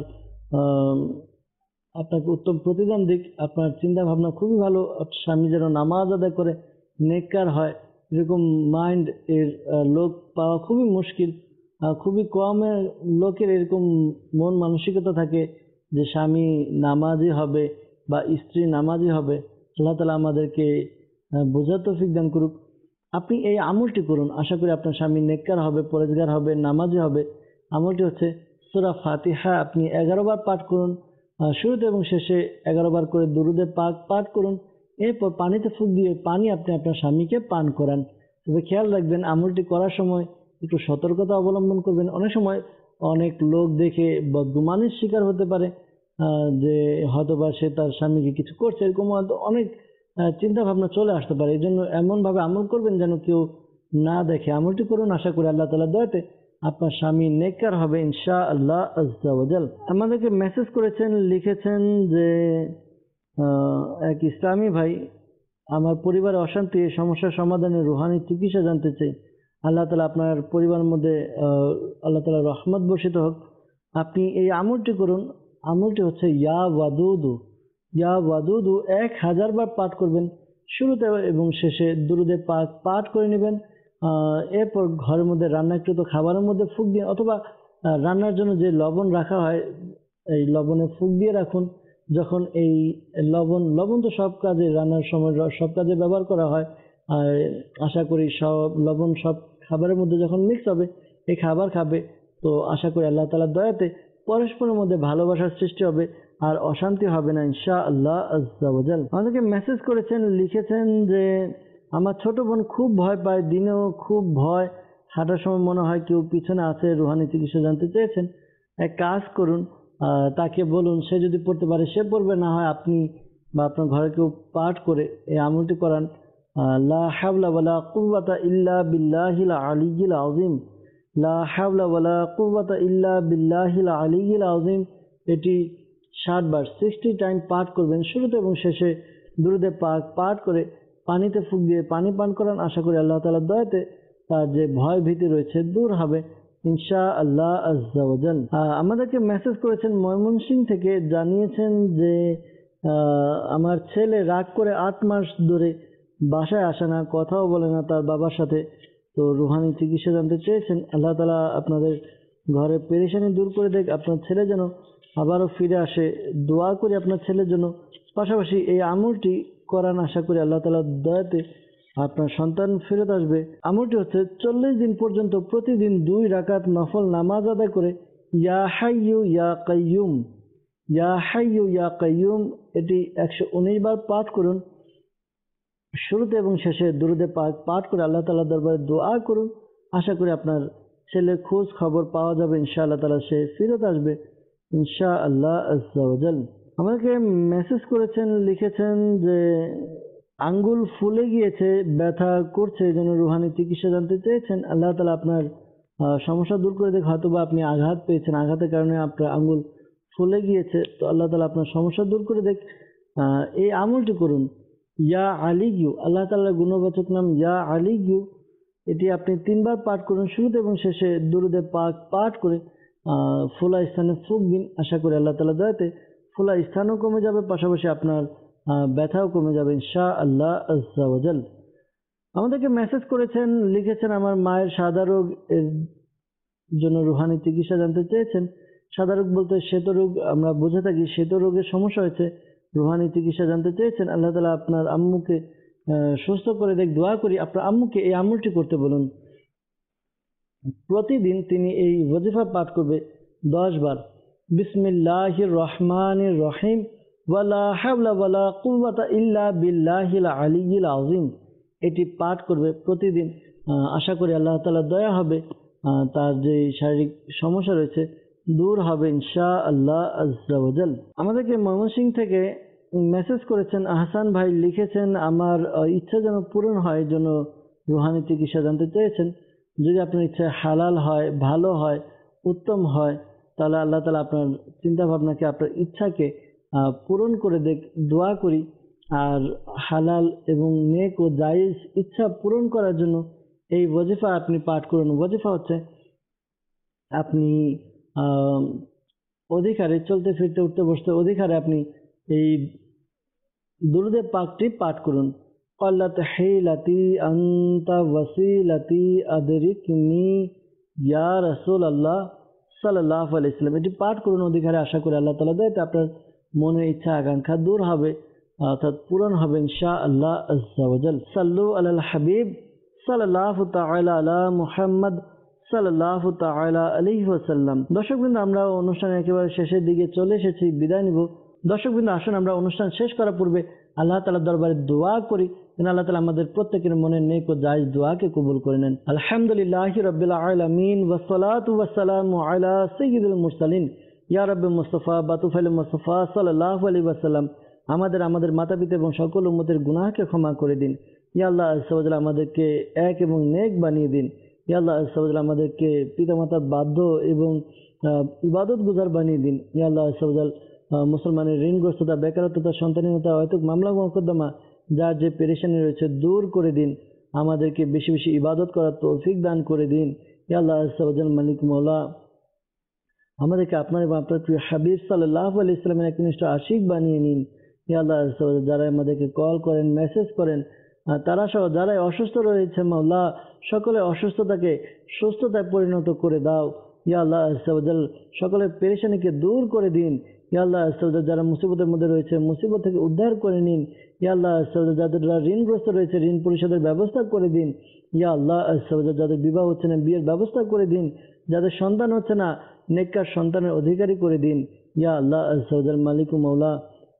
আপনাকে উত্তম প্রতিদান দিক। আপনার চিন্তা ভাবনা খুবই ভালো, স্বামী যেন নামাজ আদায় করে নেককার হয়, এরকম মাইন্ড এর লোক পাওয়া খুবই মুশকিল। খুবই কম লোকের এরকম মন মানসিকতা থাকে যে স্বামী নামাজি হবে বা স্ত্রী নামাজি হবে। আল্লাহ তাআলা আমাদেরকে বোঝার তৌফিক দান করুক। আপনি এই আমলটি করুন, আশা করি আপনার স্বামী নেককার হবে, পরেজগার হবে, নামাজি হবে। আমলটি হচ্ছে সূরা ফাতিহা আপনি 11 বার পাঠ করুন, শুরুতে এবং শেষে 11 বার করে দুরূদে পাক পাঠ করুন। এরপর পানিতে ফুঁক দিয়ে পানি আপনি আপনার স্বামীকে পান করান। তবে খেয়াল রাখবেন আমলটি করার সময় একটু সতর্কতা অবলম্বন করবেন। অনেক সময় অনেক লোক দেখে বদগুমানের শিকার হতে পারে, যে হয়তোবা সে তার স্বামীকে কিছু করছে, এরকম অনেক চিন্তা ভাবনা চলে আসতে পারে। এই জন্য এমনভাবে আমল করবেন যেন কেউ না দেখে। আমলটি করুন, আশা করি আল্লাহ তাআলার দয়াতে আপনার স্বামী নেককার হবে ইনশাআল্লাহ আজ্জা ওয়া জাল। আমাদেরকে মেসেজ করেছেন, লিখেছেন যে এক ইসলামী ভাই, আমার পরিবারে অশান্তি, এই সমস্যার সমাধানে রুহানি চিকিৎসা জানতে চাই। আল্লাহ তাআলা আপনার পরিবারের মধ্যে আল্লাহ তাআলার রহমত বর্ষিত হোক। আপনি এই আমলটি করুন। আমলটি হচ্ছে ইয়া ওয়াদুদু 1000 বার পাঠ করবেন শুরুতে এবং শেষে দুরূদে পাক পাঠ করে নেবেন। এরপর ঘরের মধ্যে রান্নাকৃত খাবারের মধ্যে ফুঁক দিয়ে, অথবা রান্নার জন্য যে লবণ রাখা হয় এই লবণে ফুঁক দিয়ে রাখুন। যখন এই লবণ তো সব কাজে, রান্নার সময় সব কাজে ব্যবহার করা হয়। আর আশা করি সব লবণ সব খাবারের মধ্যে যখন মিক্স হবে এই খাবার খাবে, তো আশা করি আল্লাহ তাআলার দয়াতে পরস্পরের মধ্যে ভালোবাসার সৃষ্টি হবে আর অশান্তি হবে না ইনশাআল্লাহ আজ্জা ওয়া জাল। আমাদেরকে মেসেজ করেছেন, লিখেছেন যে আমার ছোট বোন খুব ভয় পায়, দিনেও খুব ভয়, হাঁটার সময় মনে হয় কেউ পিছনে আছে। রুহানি চিকিৎসা জানতে চেয়েছেন। এক কাজ করুন, তাকে বলুন সে যদি পড়তে পারে সে পড়বে, না হয় আপনি বা আপনার ঘরে কেউ পাঠ করে এই আমলটি করান। লা হাওলা ওয়ালা কুওয়াতা ইল্লা বিল্লাহিল আলিয়্যিল আযীম, লা হাওলা ওয়ালা কুওয়াতা ইল্লা বিল্লাহিল আলিয়্যিল আযীম। এটি 60 বার 60 টাইম পাঠ করবেন শুরুতে এবং শেষে দুরূদে পাক পাঠ করে পানিতে ফুঁক দিয়ে পানি পান করান। আশা করি আল্লাহ তাআলার দয়াতে তার যে ভয় ভীতি রয়েছে দূর হবে ইনশাআল্লাহ আজ্জা ওয়া জাল। আমাদেরকে মেসেজ করেছেন ময়মনসিংহ থেকে, জানিয়েছেন যে আমার ছেলে রাগ করে 8 মাস ধরে বাসায় আসে না, কথাও বলে না তার বাবার সাথে, তো রুহানি চিকিৎসা জানতে চেয়েছেন। আল্লাহ তাআলা আপনাদের ঘরে পেরেশানি দূর করে দেখ, আপনার ছেলে যেন আবারও ফিরে আসে। দোয়া করি আপনার ছেলের জন্য। পাশাপাশি এই আমলটি করান, আশা করি আল্লাহ তাআলার দয়াতে আপনার সন্তান ফেরত আসবে। আমলটি হচ্ছে 40 দিন পর্যন্ত প্রতিদিন 2 রাকাত নফল নামাজ আদায় করে ইয়া হাইয়ু ইয়া কাইয়ুম, ইয়া হাইয়ু ইয়া কাইয়ুম এটি 119 বার পাঠ করুন। শুরুতে এবং শেষে দুরুদে পাক পাঠ করে আল্লাহ তাআলার দরবারে দোয়া করুন। আশা করি আপনার ছেলে খোঁজ খবর পাওয়া যাবে, ইনশাআল্লাহ তাআলা সে ফেরত আসবে ইনশাআল্লাহ আজ্জা ওয়া জাল। আমাকে মেসেজ করেছেন, লিখেছেন যে আঙ্গুল ফুলে গিয়েছে, ব্যথা করছে, এই জন্য রুহানি চিকিৎসা জানতে চেয়েছেন। আল্লাহ তাআলা আপনার সমস্যা দূর করে দেখ। হয়তো বা আপনি আঘাত পেয়েছেন, আঘাতের কারণে আপনার আঙ্গুল ফুলে গিয়েছে, তো আল্লাহ তাআলা আপনার সমস্যা দূর করে দেখ। এই আমলটি করুন, ইয়া আলিয়ু, আল্লাহ তাআলার গুণবাচক নাম ইয়া আলিয়ু, এটি আপনি 3 বার পাঠ করুন। শুরুতে এবং শেষে দুরুদে পাক পাঠ করে ফোলা স্থানে ফুঁক দিন। আশা করি আল্লাহ তাআলা দয়াতে ফোলা স্থানও কমে যাবে, পাশাপাশি আপনার ব্যথাও কমে যাবে ইনশাআল্লাহ আজ্জা ওয়া জাল। আমাদেরকে মেসেজ করেছেন, লিখেছেন আমার মায়ের সাদা রোগ এর জন্য রুহানি চিকিৎসা জানতে চেয়েছেন। সাদা রোগ বলতে শ্বেত রোগ আমরা বুঝে থাকি, শ্বেত রোগের সমস্যা হয়েছে, রুহানি চিকিৎসা জানতে চেয়েছেন। আল্লাহ তাআলা আপনার আম্মুকে সুস্থ করে দেখ। দোয়া করি আপনার আম্মুকে এই আমলটি করতে বলুন। প্রতিদিন তিনি এই ওয়াজিফা পাঠ করবে 10 বার, বিসমিল্লাহির রহমানির রহিম ওয়ালা হাওলা ওয়ালা কুওয়াতা ইল্লা বিল্লাহিল আলিয়্যিল আযীম। এটি পাঠ করবে প্রতিদিন। আশা করি আল্লাহ তাআলা দয়া হবে, তার যে শারীরিক সমস্যা রয়েছে দূর হবে ইনশাআল্লাহ আজ্জা ওয়া জাল। আমাদেরকে ময়মনসিংহ থেকে মেসেজ করেছেন আহসান ভাই, লিখেছেন আমার ইচ্ছা যেন পূরণ হয়, জন্য রুহানি চিকিৎসা জানতে চেয়েছেন। যদি আপনার ইচ্ছা হালাল হয়, ভালো হয়, উত্তম হয়, তাহলে আল্লাহ তাআলা আপনার চিন্তা ভাবনাকে, আপনার ইচ্ছাকে পূরণ করে দেখ। দোয়া করি। আর হালাল এবং নেক ও জায়েজ ইচ্ছা পূরণ করার জন্য এই ওয়াজিফা আপনি পাঠ করুন। ওয়াজিফা হচ্ছে আপনি অধিকারে চলতে ফিরতে উঠতে বসতে অধিকারে আপনি এই দুরুদে পাকটি পাঠ করুন। ক্বাল্লাত হিলাতি আনতা ওয়াসিলাতি আদরিকনি ইয়া রাসূলুল্লাহ সাল্লাল্লাহু আলাইহি ওয়াসাল্লাম। এটি পাঠ করুন অধিকারে। আশা করি আল্লাহ তাআলা দয়াতে আপনার মনের ইচ্ছা আকাঙ্ক্ষা দূর হবে, অর্থাৎ পূরণ হবে ইনশাআল্লাহ আজ্জা ওয়া জাল। সাল্লু আলাল হাবিব সাল্লাল্লাহু তাআলা আলা মুহাম্মদ সাল্লাল্লাহু তাআলা আলাইহি ওয়াসাল্লাম। দর্শকবৃন্দ, আমরা অনুষ্ঠানের একেবারে শেষের দিকে চলে এসেছি, বিদায় নিব। দর্শকবৃন্দ, আসুন আমরা অনুষ্ঠান শেষ করার পূর্বে আল্লাহ তাআলার দরবারে দোয়া করি, যেন আল্লাহ তাআলা আমাদের প্রত্যেকের মনের নেক ও জায়েজ দোয়াকে কবুল করে নেন। আলহামদুলিল্লাহি রাব্বিল আলামিন ওয়াস সালাতু ওয়াস সালামু আলা সাইয়্যিদিল মুরসালিন ইয়া রাব্বি মুস্তাফা বাতুফাইল মুস্তাফা সাল্লাল্লাহু আলাইহি ওয়াসাল্লাম। আমাদের মাতা-পিতা এবং সকল উম্মতের গুনাহকে ক্ষমা করে দিন। ইয়া আল্লাহ আযজা ওয়া জাল্লা, আমাদেরকে এক এবং নেক বানিয়ে দিন। ইয়া আল্লাহ আযজা ওয়া জাল্লা, আমাদেরকে পিতামাতার বাধ্য এবং ইবাদত গুজার বানিয়ে দিন। ইয়া আল্লাহ আযজা ওয়া জাল্লা, মুসলমানের ঋণগ্রস্ততা, বেকারত্বতা, সন্তানহীনতা, অহেতুক মামলা মোকদ্দমা, যার যে পেরেশানি রয়েছে দূর করে দিন। আমাদেরকে বেশি বেশি ইবাদত করার তৌফিক দান করে দিন। ইয়া আল্লাহ আযজা ওয়া জাল্লা, মালিক মওলা, আমাদেরকে আপনার এবং আপনার প্রিয় হাবিব সাল্লাল্লাহু আলাইহি ওয়াসাল্লামের একনিষ্ঠ আশিক বানিয়ে নিন। ইয়া আল্লাহ আযজা ওয়া জাল্লা, যারা আমাদেরকে কল করেন, মেসেজ করেন, তারা সহ যারাই অসুস্থ রয়েছে মাওলা, সকলের অসুস্থতাকে সুস্থতায় পরিণত করে দাও। ইয়া আল্লাহ আযজা ওয়া জাল্লা, সকলের পেরেশানিকে দূর করে দিন। ইয়া আল্লাহ আযজা ওয়া জাল্লা, যারা মুসিবতের মধ্যে রয়েছে মুসিবত থেকে উদ্ধার করে নিন। ইয়া আল্লাহ আযজা ওয়া জাল্লা, যাদের ঋণগ্রস্ত রয়েছে ঋণ পরিশোধের ব্যবস্থা করে দিন। ইয়া আল্লাহ আযজা ওয়া জাল্লা, যাদের বিবাহ হচ্ছে না বিয়ের ব্যবস্থা করে দিন। যাদের সন্তান হচ্ছে না নেককার সন্তানের অধিকারী করে দিন। ইয়া আল্লাহ আযজা ওয়া জাল্লা, মালিক মওলা,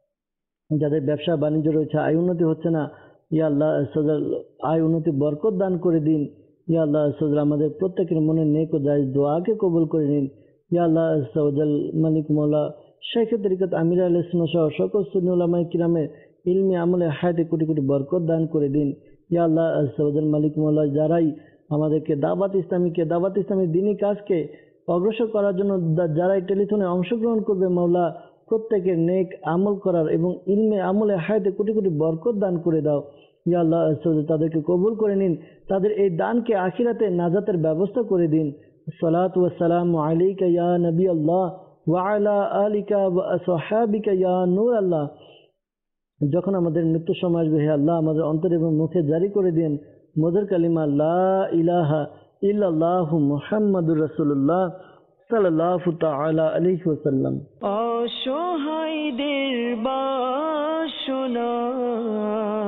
যাদের ব্যবসা বাণিজ্য রয়েছে আয় উন্নতি হচ্ছে না, ইয়া আল্লাহ আযজা ওয়া জাল্লা, আয় উন্নতি বরকত দান করে দিন। ইয়া আল্লাহ আযজা ওয়া জাল্লা, আমাদের প্রত্যেকের মনে নেক ও জায়েজ দোয়াকে কবুল করে নিন। ইয়া আল্লাহ আযজা ওয়া জাল্লা, মালিক মওলা, শাইখে তরিকত আমির আহলে সুন্নাহ সহ সকল সুন্নি উলামায়ে কিরামের ইলমি আমলে হায়াতে কোটি কোটি বরকত দান করে দিন। ইয়া আল্লাহ আযজা ওয়া জাল্লা, মালিক মওলা, যারাই আমাদেরকে দাওয়াত ইসলামী দ্বীনি কাজকে অগ্রসর করার জন্য যারাই টেলিথনে অংশগ্রহণ করবে মাওলা, প্রত্যেকের নেক আমল করার এবং ইলমে আমলে হায়াতে কোটি কোটি বরকত দান করে দাও। ইয়া আল্লাহ আযজা ওয়া জাল্লা, তাদেরকে কবুল করে নিন। তাদের এই দানকে আখিরাতে নাজাতের ব্যবস্থা করে দিন। সালাতু ওয়াস সালামু আলাইকা ইয়া নবী আল্লাহ ওয়া আলা আলিকা ওয়া আসহাবিকা ইয়া নূর আল্লাহ। যখন আমাদের মৃত্যু সময় আসবে, হে আল্লাহ, আমাদের অন্তর এবং মুখে জারি করে দিন মধুর কালিমা লা ইলাহা ইল্লাল্লাহু মুহাম্মাদুর রাসূলুল্লাহ সাল্লাল্লাহু তাআলা আলাইহি ওয়াসাল্লাম। অসহায়দের বাসনা